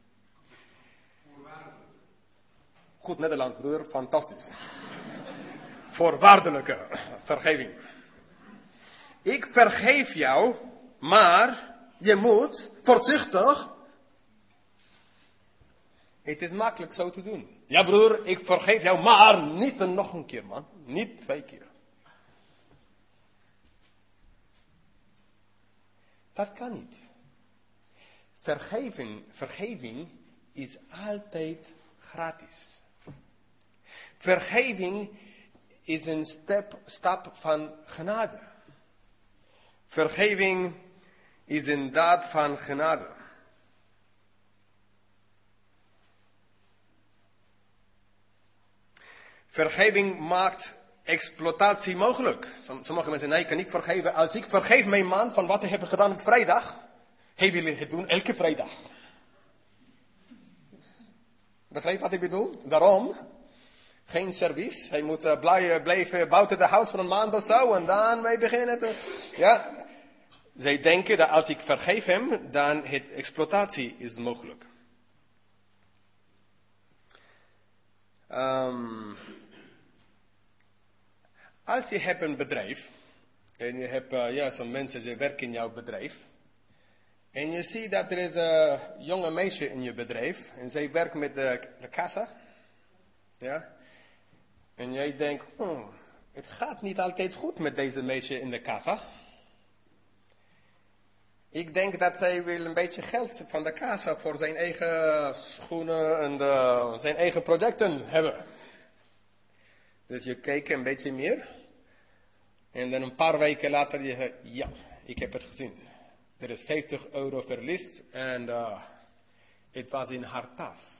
Goed Nederlands, broeder, fantastisch. Voorwaardelijke vergeving. Ik vergeef jou, maar je moet voorzichtig. Het is makkelijk zo te doen. Ja broer, ik vergeef jou, maar niet nog een keer man. Niet twee keer. Dat kan niet. Vergeving, vergeving is altijd gratis. Vergeving is een stap, stap van genade. Vergeving is een daad van genade. Vergeving maakt exploitatie mogelijk. Sommige mensen zeggen, nee, ik kan niet vergeven. Als ik vergeef mijn man van wat hij heeft gedaan op vrijdag, hij wil het doen elke vrijdag. Begrijp wat ik bedoel? Daarom, geen service. Hij moet uh, blij, blijven buiten de huis voor een maand of zo en dan mee beginnen te... Ja, zij denken dat als ik vergeef hem, dan het exploitatie is mogelijk. Um, als je hebt een bedrijf, en je hebt, uh, ja, zo'n mensen die werken in jouw bedrijf, en je ziet dat er is een jonge meisje in je bedrijf, en zij werkt met de, de kassa, ja, en jij denkt, hmm, het gaat niet altijd goed met deze meisje in de kassa. Ik denk dat zij wil een beetje geld van de kassa voor zijn eigen schoenen en de, zijn eigen projecten hebben. Dus je kijkt een beetje meer. En dan een paar weken later je, ja, ik heb het gezien. Er is vijftig euro verlies en uh, het was in haar tas.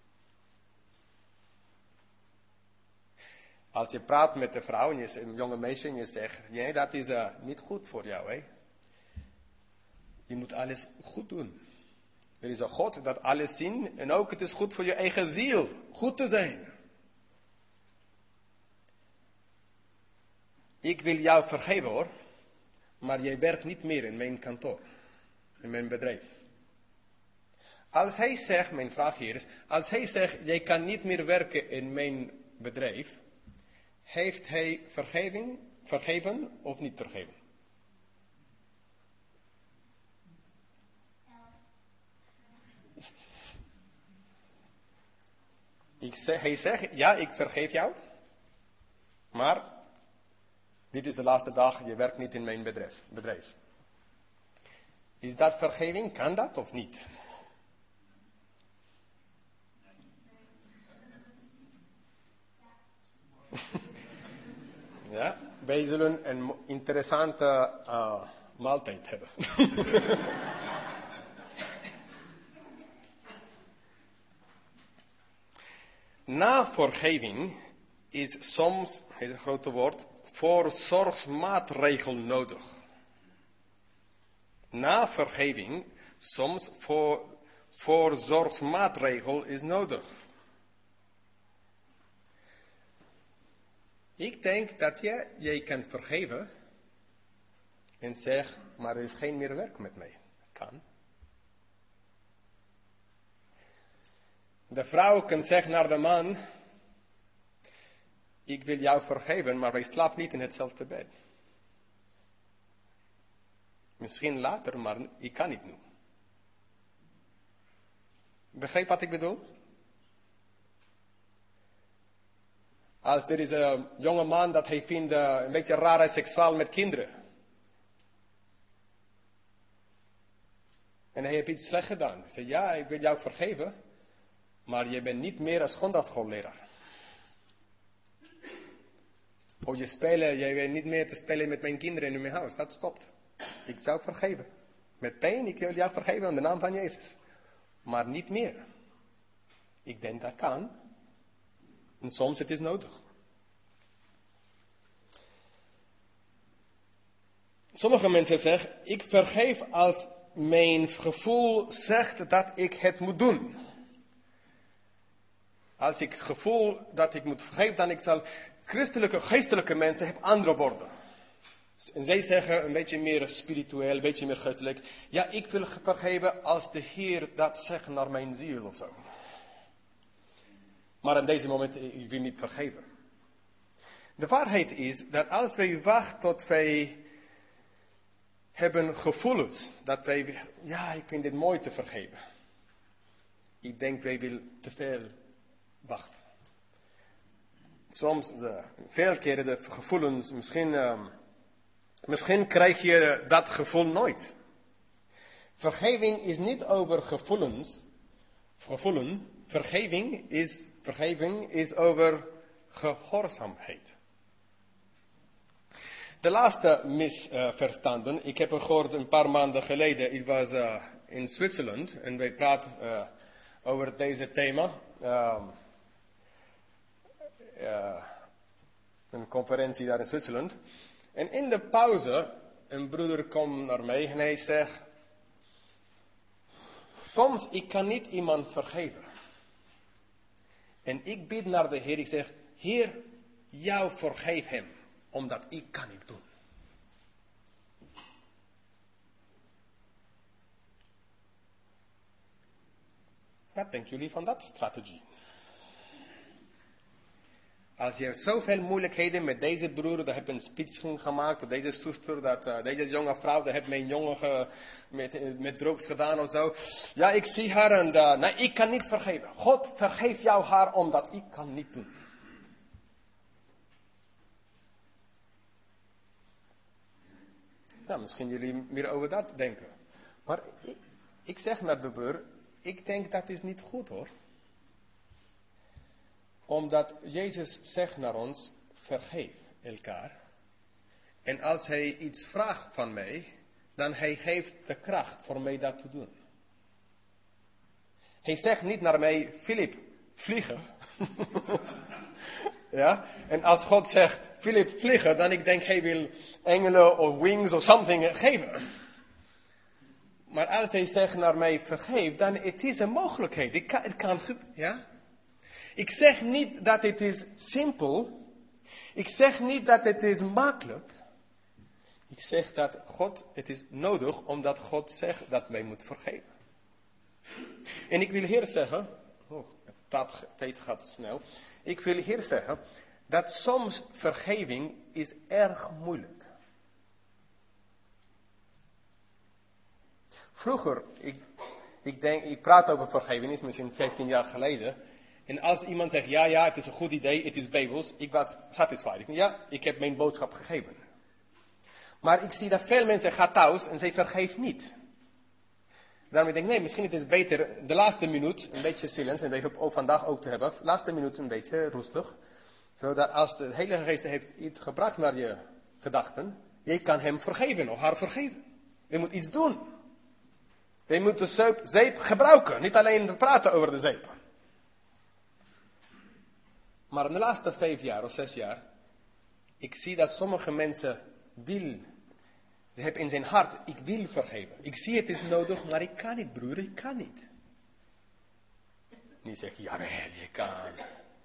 Als je praat met de vrouw en je, een jonge meisje en je zegt, nee, dat is uh, niet goed voor jou. Hè? Je moet alles goed doen. Er is een God dat alles ziet en ook het is goed voor je eigen ziel, goed te zijn. Ik wil jou vergeven hoor, maar jij werkt niet meer in mijn kantoor, in mijn bedrijf. Als hij zegt, mijn vraag hier is, als hij zegt, jij kan niet meer werken in mijn bedrijf, heeft hij vergeving, vergeven of niet vergeven? Ik zeg, hij zegt, ja, ik vergeef jou, maar dit is de laatste dag, je werkt niet in mijn bedrijf. bedrijf. Is dat vergeving? Kan dat of niet? Ja, wij zullen een interessante uh, maaltijd hebben. Na vergeving is soms, het is een grote woord, voorzorgsmaatregel nodig. Na vergeving, soms voor, voorzorgsmaatregel is nodig. Ik denk dat je, je kan vergeven en zegt, maar er is geen meer werk met mij. Kan. De vrouw kan zeggen naar de man, ik wil jou vergeven, maar wij slapen niet in hetzelfde bed. Misschien later, maar ik kan niet nu. Begrijp wat ik bedoel? Als er is een jonge man dat hij vindt uh, een beetje raar seksueel met kinderen. En hij heeft iets slecht gedaan. Hij zegt, ja, ik wil jou vergeven, maar je bent niet meer een schondaalschoolleraar. Of je spelen, jij bent niet meer te spelen met mijn kinderen in mijn huis. Dat stopt. Ik zou vergeven. Met pijn, ik wil jou vergeven in de naam van Jezus. Maar niet meer. Ik denk dat kan. En soms het is nodig. Sommige mensen zeggen, ik vergeef als mijn gevoel zegt dat ik het moet doen. Als ik gevoel dat ik moet vergeven, dan ik zal... Christelijke, geestelijke mensen hebben andere woorden. En zij zeggen een beetje meer spiritueel, een beetje meer geestelijk. Ja, ik wil vergeven als de Heer dat zegt naar mijn ziel of zo. Maar in deze moment, ik wil niet vergeven. De waarheid is dat als wij wachten tot wij hebben gevoelens, dat wij, ja, ik vind dit mooi te vergeven. Ik denk wij willen te veel wachten. Soms, de, veel keren de gevoelens, misschien, uh, misschien krijg je dat gevoel nooit. Vergeving is niet over gevoelens, gevoelen. Vergeving is, vergeving is over gehoorzaamheid. De laatste misverstanden, uh, ik heb het gehoord een paar maanden geleden, ik was uh, in Zwitserland en wij praten uh, over deze thema. Uh, uh, een conferentie daar in Zwitserland. En in de pauze, een broeder komt naar mij en hij zegt, soms ik kan niet iemand vergeven. En ik bid naar de Heer, ik zeg, Heer, jou vergeef hem, omdat ik kan niet doen. Wat denken jullie van dat strategie? Als je zoveel moeilijkheden met deze broer, dat heb een speech gemaakt, of deze zuster, dat uh, deze jonge vrouw, dat heeft mijn jongen ge, met, met drugs gedaan of zo. Ja, ik zie haar en uh, nee, ik kan niet vergeven. God vergeeft jou haar, omdat ik kan niet doen. Nou, misschien jullie meer over dat denken. Maar ik, ik zeg naar de buur, ik denk dat is niet goed hoor. Omdat Jezus zegt naar ons, vergeef elkaar. En als hij iets vraagt van mij, dan hij geeft de kracht voor mij dat te doen. Hij zegt niet naar mij, Filip, vliegen. Ja? En als God zegt, Filip, vliegen, dan ik denk hij wil engelen of wings of something geven. Maar als hij zegt naar mij, vergeef, dan het is een mogelijkheid. Ik kan, het kan, ja? Ik zeg niet dat het is simpel. Ik zeg niet dat het is makkelijk. Ik zeg dat God, het is nodig omdat God zegt dat wij moeten vergeven. En ik wil hier zeggen, oh, de tijd gaat snel. Ik wil hier zeggen dat soms vergeving is erg moeilijk. Vroeger, ik, ik denk, ik praat over vergeving, is misschien vijftien jaar geleden. En als iemand zegt, ja, ja, het is een goed idee, het is bijbels, ik was satisfied. Ja, ik heb mijn boodschap gegeven. Maar ik zie dat veel mensen gaan thuis en ze vergeven niet. Daarom denk ik, nee, misschien het is beter de laatste minuut een beetje silence, en dat hoop ook vandaag ook te hebben, de laatste minuut een beetje rustig. Zodat als de Heilige Geest heeft iets gebracht naar je gedachten, je kan hem vergeven of haar vergeven. Je moet iets doen. Je moet de zeep, zeep gebruiken, niet alleen praten over de zeep. Maar in de laatste vijf jaar of zes jaar, ik zie dat sommige mensen willen. Ze hebben in zijn hart, ik wil vergeven. Ik zie het is nodig, maar ik kan niet, broer, ik kan niet. Niet zeggen, jawel, je kan.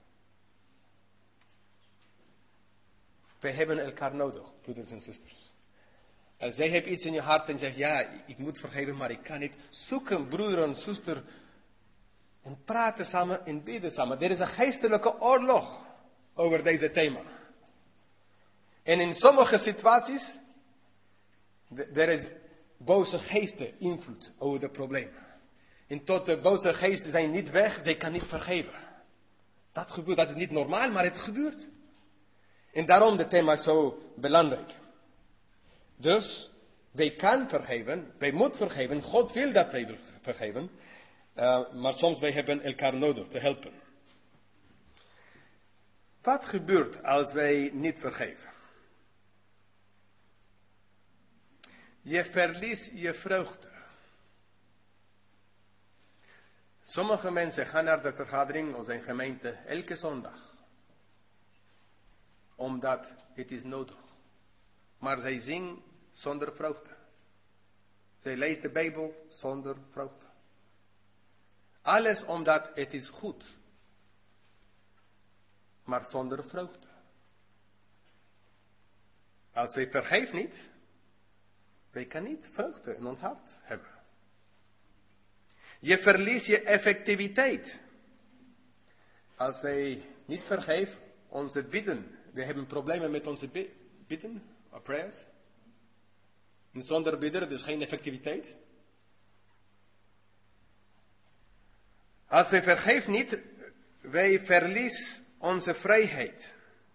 Wij hebben elkaar nodig, broeders en zusters. Als zij hebben iets in je hart en zegt, ja, ik moet vergeven, maar ik kan niet. Zoek een broeder en zuster en praten samen en bidden samen. Er is een geestelijke oorlog over deze thema. En in sommige situaties, er is boze geesten invloed over het probleem. En tot de boze geesten zijn niet weg, zij kan niet vergeven. Dat gebeurt, dat is niet normaal, maar het gebeurt. En daarom het thema is zo belangrijk. Dus, wij kan vergeven, wij moeten vergeven, God wil dat wij vergeven. Uh, maar soms wij hebben elkaar nodig te helpen. Wat gebeurt als wij niet vergeven? Je verliest je vreugde. Sommige mensen gaan naar de vergadering of zijn gemeente elke zondag. Omdat het is nodig. Maar zij zingen zonder vreugde. Zij lezen de Bijbel zonder vreugde. Alles omdat het is goed. Maar zonder vreugde. Als wij vergeven niet, wij kunnen niet vreugde in ons hart hebben. Je verliest je effectiviteit. Als wij niet vergeven, onze bidden. We hebben problemen met onze bidden, our prayers. En zonder bidden, dus geen effectiviteit. Als wij vergeven niet, wij verliezen onze vrijheid.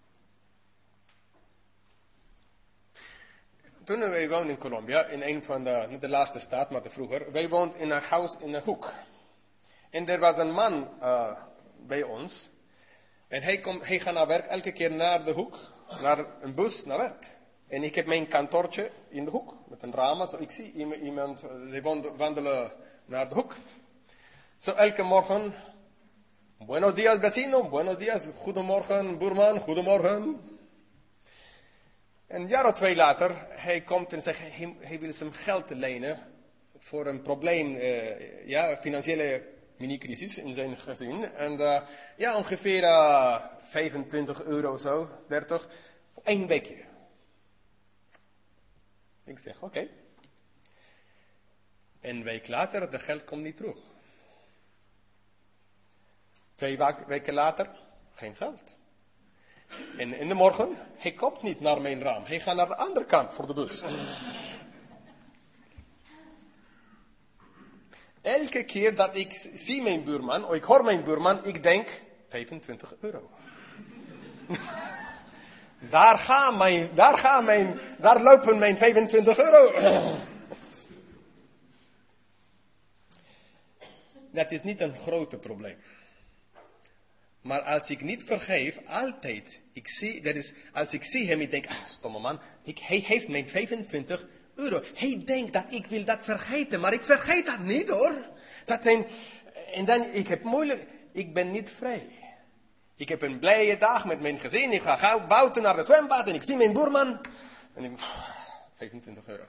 Toen wij woonden in Colombia, in een van de, niet de laatste staat, maar de vroeger, wij woonden in een huis in een hoek. En er was een man uh, bij ons. En hij, kom, hij gaat naar werk elke keer naar de hoek, naar een bus naar werk. En ik heb mijn kantoortje in de hoek, met een raam, zo ik zie iemand, ze wandelen naar de hoek. Zo elke morgen, buenos dias vecino, buenos dias, goedemorgen buurman, goedemorgen. Een jaar of twee later, hij komt en zegt, hij, hij wil hem geld lenen voor een probleem, uh, ja, financiële mini-crisis in zijn gezin. En uh, ja, ongeveer uh, vijfentwintig euro zo, dertig, voor één weekje. Ik zeg, oké. Okay. Een week later, de geld komt niet terug. Twee weken later, geen geld. En in de morgen, hij komt niet naar mijn raam. Hij gaat naar de andere kant voor de bus. Elke keer dat ik zie mijn buurman, of ik hoor mijn buurman, ik denk, vijfentwintig euro. daar gaan mijn, daar gaan mijn, daar lopen mijn vijfentwintig euro. dat is niet een grote probleem. Maar als ik niet vergeef, altijd, ik zie, dat is, als ik zie hem, ik denk, ah, stomme man, ik, hij heeft mijn vijfentwintig euro. Hij denkt dat ik wil dat vergeten, maar ik vergeet dat niet hoor. Dat en, en dan, ik heb moeilijk, ik ben niet vrij. Ik heb een blije dag met mijn gezin, ik ga gauw buiten naar de zwembad en ik zie mijn boerman. En ik, vijfentwintig euro.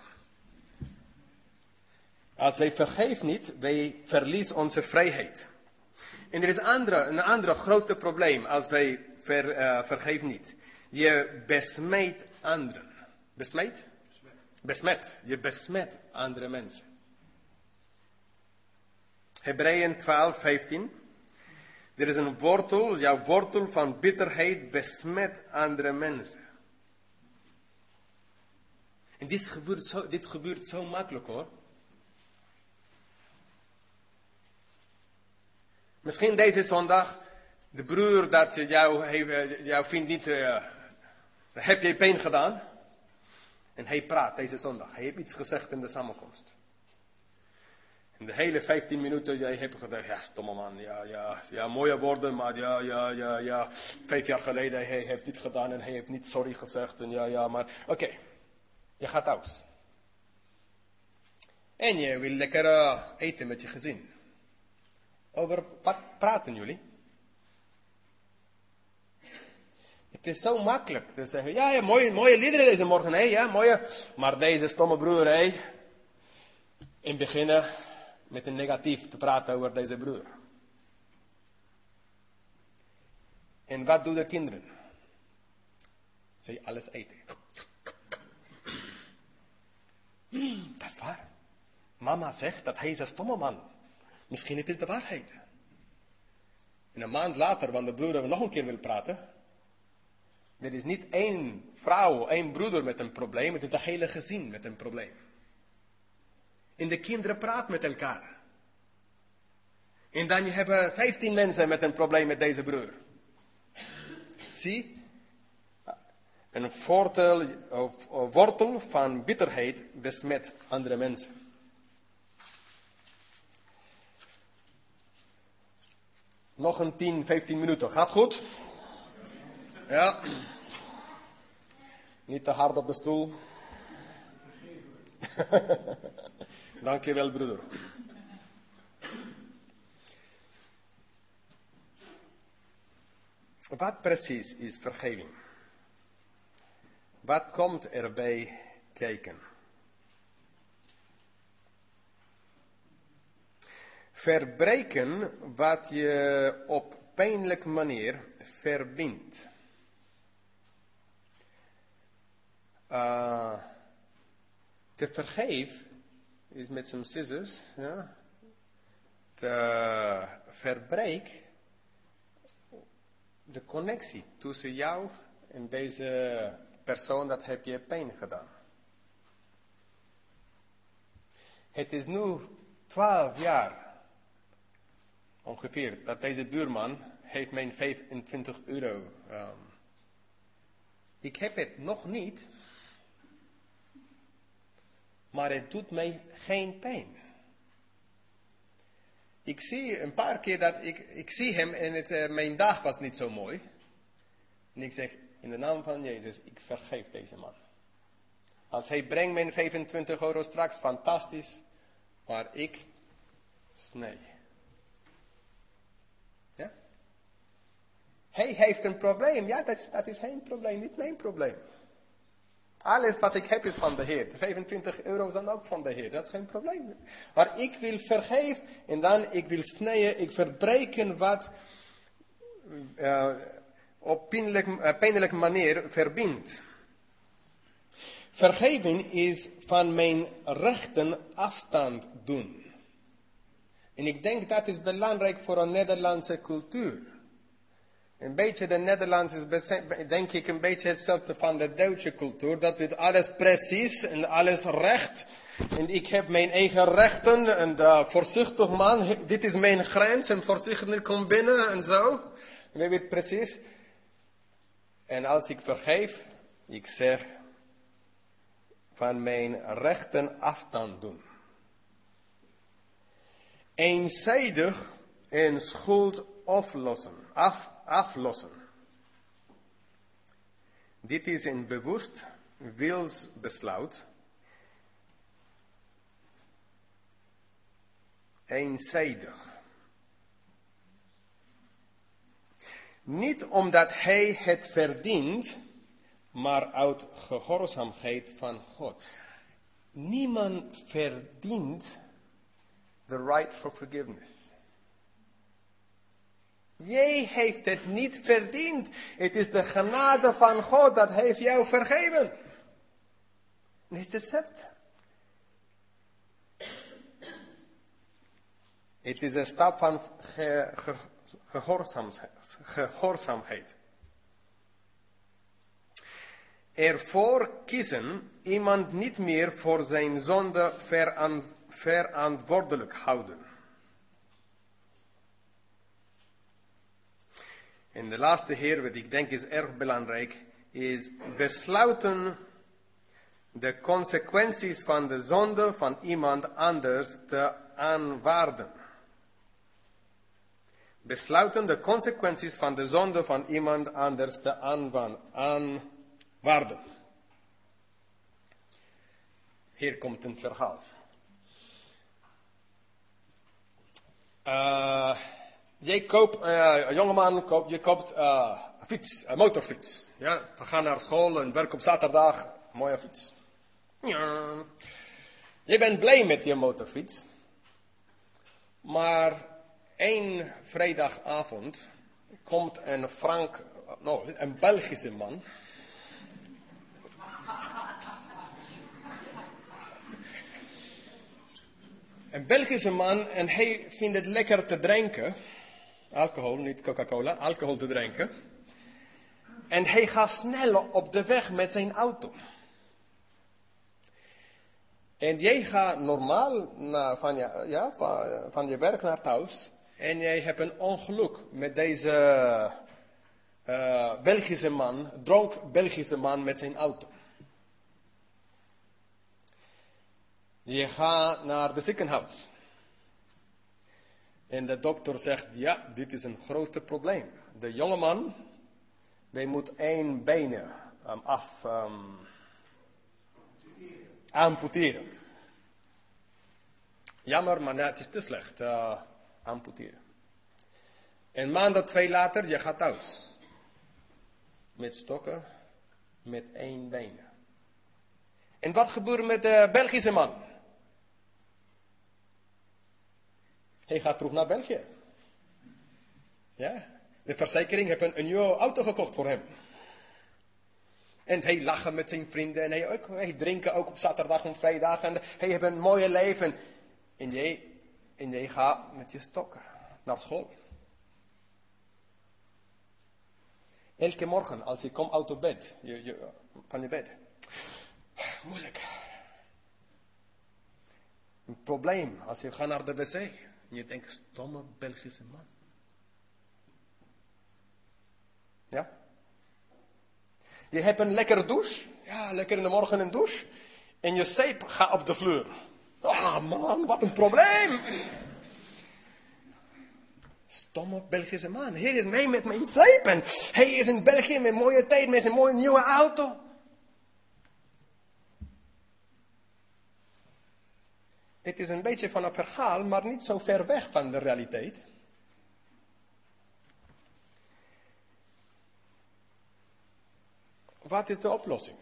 Als wij vergeven niet, wij verliezen onze vrijheid. En er is andere, een ander grote probleem als wij ver, uh, vergeven niet. Je besmet anderen. Besmet? Besmet. Besmet. Je besmet andere mensen. Hebreeën twaalf, vijftien. Er is een wortel, jouw wortel van bitterheid besmet andere mensen. En dit gebeurt zo, dit gebeurt zo makkelijk hoor. Misschien deze zondag, de broer dat jou, jou vindt niet, uh, heb je pijn gedaan. En hij praat deze zondag. Hij heeft iets gezegd in de samenkomst. En de hele vijftien minuten, jij hebt gedacht, ja stomme man, ja, ja, ja, mooie woorden, maar ja, ja, ja, ja. Vijf jaar geleden, hij heeft dit gedaan en hij heeft niet sorry gezegd. En ja, ja, maar oké, okay. Je gaat thuis. En je wil lekker uh, eten met je gezin. Over wat praten jullie? Het is zo makkelijk te zeggen, ja, ja mooie, mooie liederen deze morgen, hè, ja, mooie. Maar deze stomme broer, hè, in beginnen met een negatief te praten over deze broer. En wat doen de kinderen? Zij alles eten. Dat is waar. Mama zegt dat hij is een stomme man. Misschien het is de waarheid. En een maand later, wanneer de broer nog een keer wil praten. Er is niet één vrouw, één broeder met een probleem. Het is de hele gezin met een probleem. En de kinderen praten met elkaar. En dan hebben vijftien mensen met een probleem met deze broer. Zie? Een wortel, wortel van bitterheid besmet andere mensen. Nog een tien, vijftien minuten. Gaat goed? Ja. Niet te hard op de stoel. Dankjewel, broeder. Wat precies is vergeving? Wat komt erbij kijken? Verbreken wat je op pijnlijke manier verbindt. Uh, te vergeef is met zijn scissors, ja. Te verbreek de connectie tussen jou en deze persoon, dat heb je pijn gedaan. Het is nu twaalf jaar ongeveer dat deze buurman heeft mijn vijfentwintig euro. Um, ik heb het nog niet, maar het doet mij geen pijn. Ik zie een paar keer dat ik, ik zie hem en het, uh, mijn dag was niet zo mooi. En ik zeg, in de naam van Jezus, ik vergeef deze man. Als hij brengt mijn vijfentwintig euro straks, fantastisch. Maar ik, nee. Ja? Hij heeft een probleem. Ja, dat is, dat is geen probleem, niet mijn probleem. Alles wat ik heb is van de Heer. De vijfentwintig euro zijn ook van de Heer. Dat is geen probleem. Maar ik wil vergeven en dan ik wil snijden. Ik verbreken wat uh, op pijnlijk, uh, pijnlijke manier verbindt. Vergeven is van mijn rechten afstand doen. En ik denk dat is belangrijk voor een Nederlandse cultuur. Een beetje de Nederlands is denk ik een beetje hetzelfde van de Duitse cultuur. Dat we alles precies en alles recht. En ik heb mijn eigen rechten. En uh, voorzichtig man, dit is mijn grens. En voorzichtig kom binnen en zo. We weten precies. En als ik vergeef, ik zeg van mijn rechten afstand doen. Eenzijdig een schuld aflossen. Af, aflossen. Dit is een bewust wilsbesluit. Eenzijdig. Niet omdat hij het verdient, maar uit gehoorzaamheid van God. Niemand verdient the right for forgiveness. Jij heeft het niet verdiend. Het is de genade van God dat heeft jou vergeven. Niet dezelfde. Het is een stap van ge, ge, gehoorzaamheid. gehoorzaamheid. Ervoor kiezen iemand niet meer voor zijn zonde veran, verantwoordelijk houden. En de laatste heer, wat ik denk is erg belangrijk, is besluiten de consequenties van de zonde van iemand anders te aanvaarden. Besluiten de consequenties van de zonde van iemand anders te aanvaarden. Hier komt een verhaal. Uh, jij koopt, uh, een jongeman, koop, je koopt uh, een fiets, een motorfiets. Ja, we gaan naar school en werk op zaterdag, mooie fiets. Ja. Je bent blij met je motorfiets. Maar één vrijdagavond komt een Frank, no, een Belgische man. Een Belgische man en hij vindt het lekker te drinken. Alcohol, niet Coca-Cola, alcohol te drinken. En hij gaat snel op de weg met zijn auto. En jij gaat normaal naar, van, je, ja, van, van je werk naar thuis. En jij hebt een ongeluk met deze uh, Belgische man, dronk Belgische man met zijn auto. Je gaat naar het ziekenhuis. En de dokter zegt, ja, dit is een groot probleem. De jongeman, die moet één been um, af, um, amputeren. Jammer, maar nee, het is te slecht, uh, amputeren. En maanden twee later, je gaat thuis. Met stokken, met één been. En wat gebeurt met de Belgische man? Hij gaat terug naar België. Ja, de verzekering heeft een, een nieuwe auto gekocht voor hem. En hij lacht met zijn vrienden. En hij, ook, hij drinken ook op zaterdag en vrijdag. En hij heeft een mooie leven. En jij, en jij gaat met je stokken naar school. Elke morgen als je komt uit bed, je, je, van je bed. Moeilijk. Een probleem als je gaat naar de wc. En je denkt, stomme Belgische man. Ja? Je hebt een lekkere douche. Ja, lekker in de morgen een douche. En je zeep gaat op de vloer. Ah oh man, wat een probleem. Stomme Belgische man. Hier is mij met mijn zeep. En hij is in België met mooie tijd, met een mooie nieuwe auto. Het is een beetje van een verhaal, maar niet zo ver weg van de realiteit. Wat is de oplossing?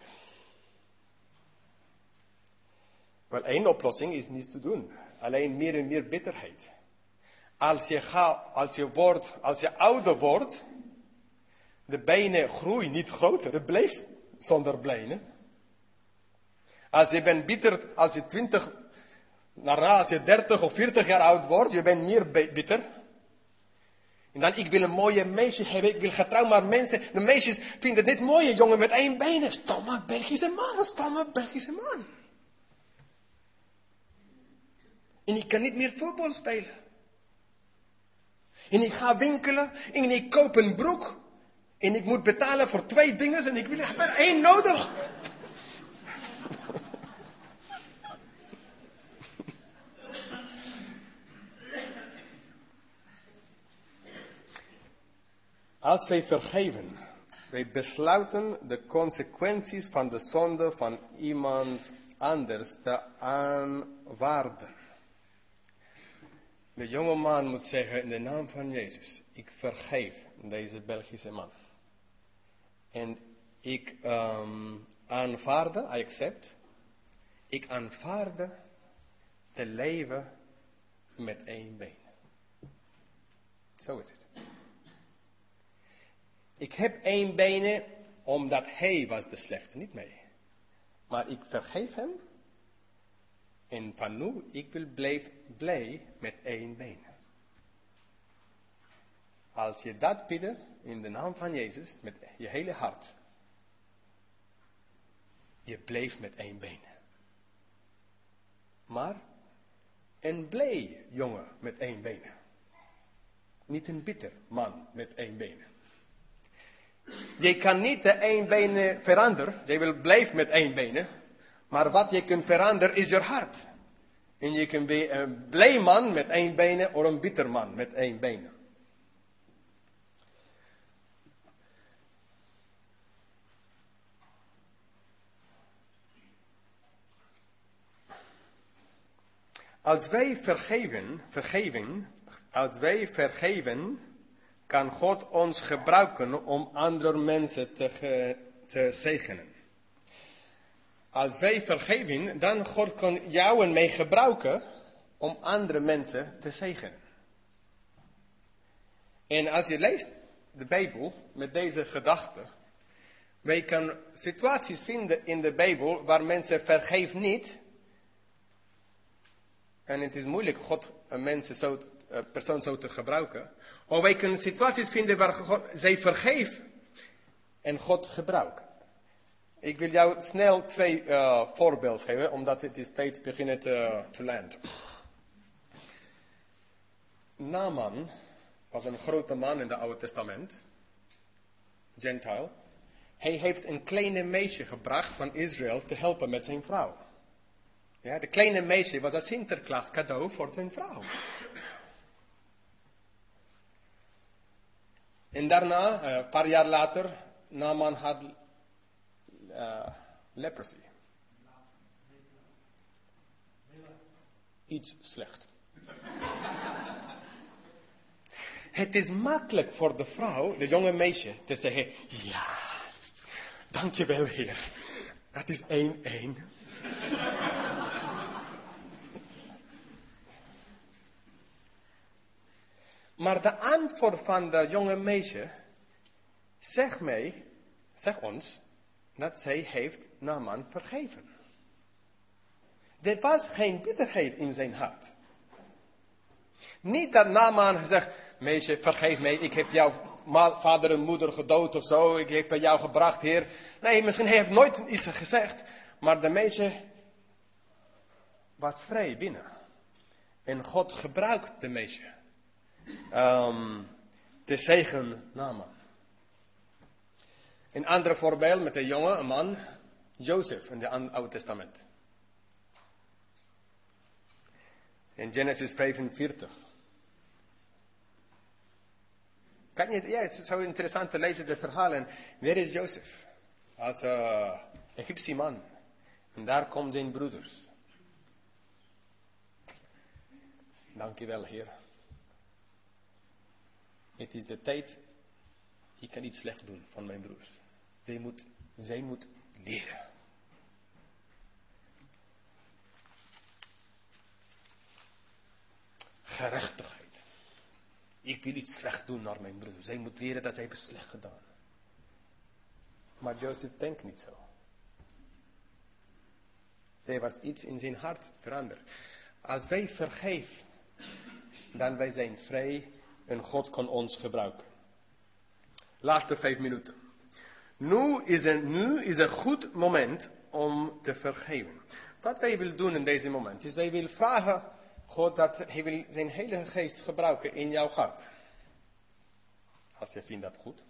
Wel, één oplossing is niets te doen. Alleen meer en meer bitterheid. Als je, gaat, als je, wordt, als je ouder wordt, de benen groeien niet groter. Het blijft zonder benen. Als je bent bitter, als je twintig, daarna als je dertig of veertig jaar oud wordt, je bent meer bitter. En dan, ik wil een mooie meisje hebben, ik wil getrouwd, maar mensen, de meisjes vinden dit mooie jongen met één been. Stomme Belgische man, stomme Belgische man. En ik kan niet meer voetbal spelen. En ik ga winkelen en ik koop een broek. En ik moet betalen voor twee dingen en ik wil er maar één nodig. Als wij vergeven, wij besluiten de consequenties van de zonde van iemand anders te aanvaarden. De jonge man moet zeggen in de naam van Jezus, ik vergeef deze Belgische man. En ik um, aanvaarde, I accept, ik aanvaarde te leven met één been. Zo is het. Ik heb één been omdat hij was de slechte, niet mij. Maar ik vergeef hem. En van nu, ik wil blijf blij met één been. Als je dat bidt in de naam van Jezus, met je hele hart. Je blijft met één been. Maar een blij jongen met één been. Niet een bitter man met één been. Je kan niet de één been veranderen. Je wil blijven met één been. Maar wat je kunt veranderen is je hart. En je kunt be een blij man met één been of een bitter man met één been. Als wij vergeven, vergeven, als wij vergeven, kan God ons gebruiken om andere mensen te, ge, te zegenen. Als wij vergeven, dan God kan jou en mij gebruiken om andere mensen te zegenen. En als je leest de Bijbel met deze gedachte, wij kunnen situaties vinden in de Bijbel waar mensen vergeven niet. En het is moeilijk God een mensen zo, een persoon zo te gebruiken. Of wij kunnen situaties vinden waar God, zij vergeven en God gebruikt. Ik wil jou snel twee uh, voorbeelden geven, omdat het is tijd beginnen te, te landen. Naaman was een grote man in het Oude Testament. Gentile. Hij heeft een kleine meisje gebracht van Israël te helpen met zijn vrouw. Ja, de kleine meisje was een Sinterklaas cadeau voor zijn vrouw. En daarna, een paar jaar later, Naaman had uh, leprosy. Iets slecht. Het is makkelijk voor de vrouw, de jonge meisje, te zeggen, ja, dankjewel Heer. Dat is één één. Maar de antwoord van de jonge meisje zegt mij, zegt ons, dat zij heeft Naaman vergeven. Er was geen bitterheid in zijn hart. Niet dat Naaman zegt, meisje, vergeef mij, ik heb jouw vader en moeder gedood of zo, ik heb jou gebracht, Heer. Nee, misschien heeft hij nooit iets gezegd, maar de meisje was vrij binnen. En God gebruikt de meisje. Um, te zegen Naaman. Een ander voorbeeld met een jongen, een man, Jozef in het Oude Testament. In Genesis vijfenveertig. Kan je, ja, het is zo interessant te lezen de verhalen. Waar is Jozef? Als uh, Egyptische man. En daar komen zijn broeders. Dankjewel, Heer. Het is de tijd, ik kan niet slecht doen van mijn broers. Zij moet, zij moet leren. Gerechtigheid. Ik wil iets slecht doen naar mijn broers. Zij moet leren dat zij hebben slecht gedaan. Maar Jozef denkt niet zo. Er was iets in zijn hart veranderd. Als wij vergeven, dan wij zijn vrij. En God kan ons gebruiken. Laatste vijf minuten. Nu is, een, nu is een goed moment om te vergeven. Wat wij willen doen in deze moment is wij willen vragen God dat hij wil zijn Heilige Geest gebruiken in jouw hart. Als je vindt dat goed.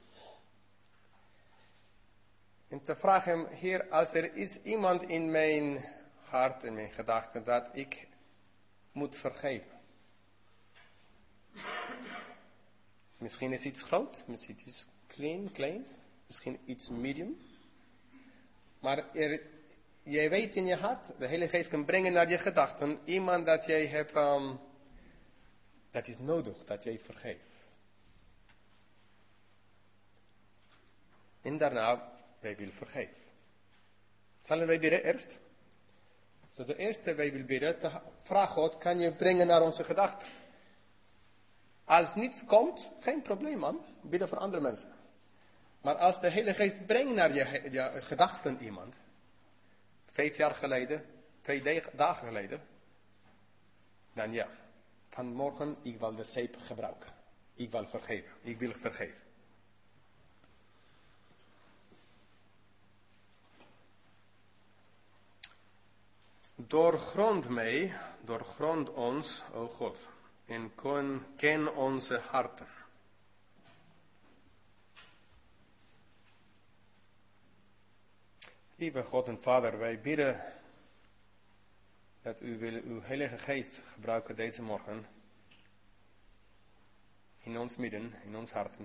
En te vragen hem, Heer, als er is iemand in mijn hart, in mijn gedachten, dat ik moet vergeven. Misschien is iets groot, misschien iets klein, klein, misschien iets medium. Maar er, jij weet in je hart, de Heilige Geest kan brengen naar je gedachten, iemand dat jij hebt, um, dat is nodig, dat jij vergeeft. En daarna, wij willen vergeven. Zullen wij bidden eerst? Dus de eerste, wij willen bidden, te vragen God, kan je brengen naar onze gedachten. Als niets komt, geen probleem man, bidden voor andere mensen. Maar als de Heilige Geest brengt naar je, je gedachten iemand, vijf jaar geleden, twee dagen geleden, dan ja, vanmorgen, ik wil de zeep gebruiken. Ik wil vergeven, ik wil vergeven. Doorgrond mij, doorgrond ons, o God, en ken onze harten. Lieve God en Vader, wij bidden dat u wil uw Heilige Geest gebruiken deze morgen in ons midden, in ons harten.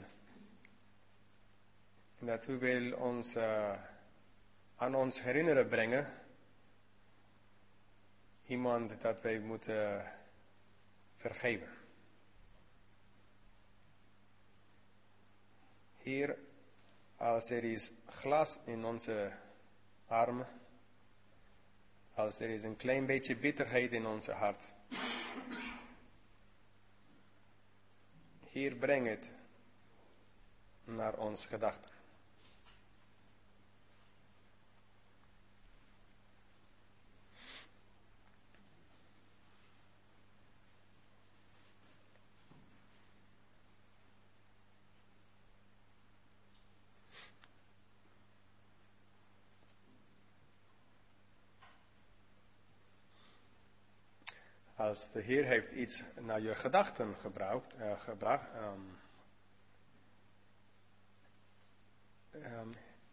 En dat u wil ons uh, aan ons herinneren brengen, iemand dat wij moeten vergeven. Hier, als er is glas in onze armen, als er is een klein beetje bitterheid in onze hart, hier breng het naar ons gedachten. Als de Heer heeft iets naar je gedachten gebruikt, uh, gebracht, um, um,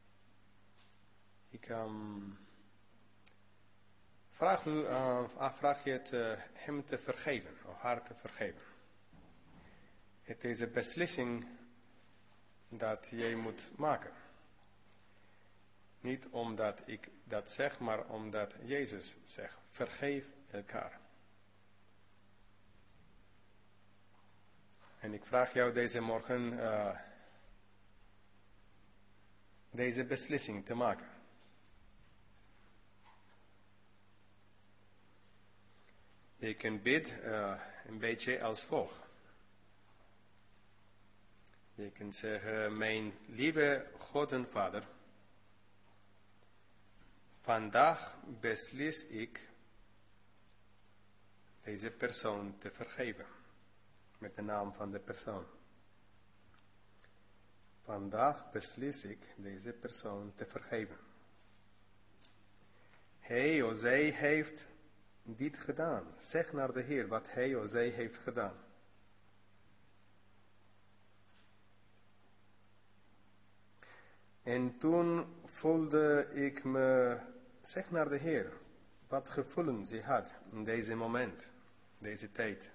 ik um, vraag, u, uh, vraag je het uh, hem te vergeven, of haar te vergeven. Het is een beslissing dat jij moet maken. Niet omdat ik dat zeg, maar omdat Jezus zegt, vergeef elkaar. En ik vraag jou deze morgen uh, deze beslissing te maken. Je kunt bidden uh, een beetje als volgt. Je kunt zeggen, mijn lieve God en Vader, vandaag beslis ik deze persoon te vergeven. Met de naam van de persoon. Vandaag beslis ik deze persoon te vergeven. Hij of zij heeft dit gedaan. Zeg naar de Heer wat hij of zij heeft gedaan. En toen voelde ik me, zeg naar de Heer, wat gevoelens hij had in deze moment, deze tijd.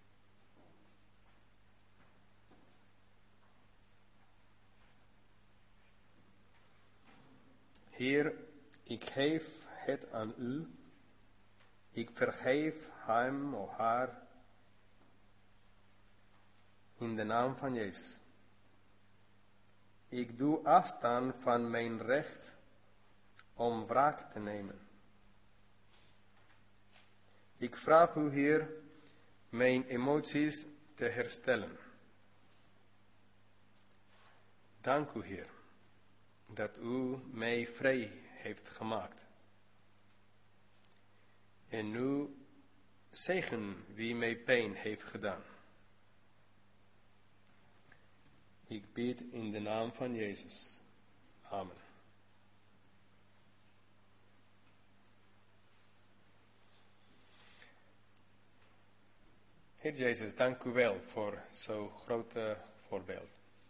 Heer, ik geef het aan u. Ik vergeef hem of haar in de naam van Jezus. Ik doe afstand van mijn recht om wraak te nemen. Ik vraag u, Heer, mijn emoties te herstellen. Dank u, Heer, dat u mij vrij heeft gemaakt. En nu zegen wie mij pijn heeft gedaan. Ik bid in de naam van Jezus. Amen. Heer Jezus, dank u wel voor zo'n grote voorbeeld.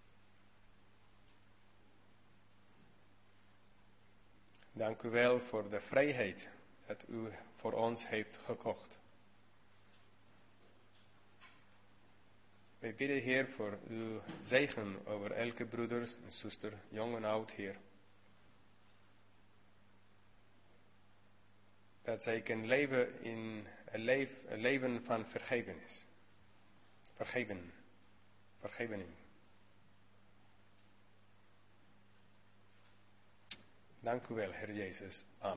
Dank u wel voor de vrijheid dat u voor ons heeft gekocht. Wij bidden, Heer, voor uw zegen over elke broeder en zuster, jong en oud, Heer. Dat zij kunnen leven in een, leef, een leven van vergevenis. Vergeven. Vergevening. Dank u wel, Heer Jezus. Amen.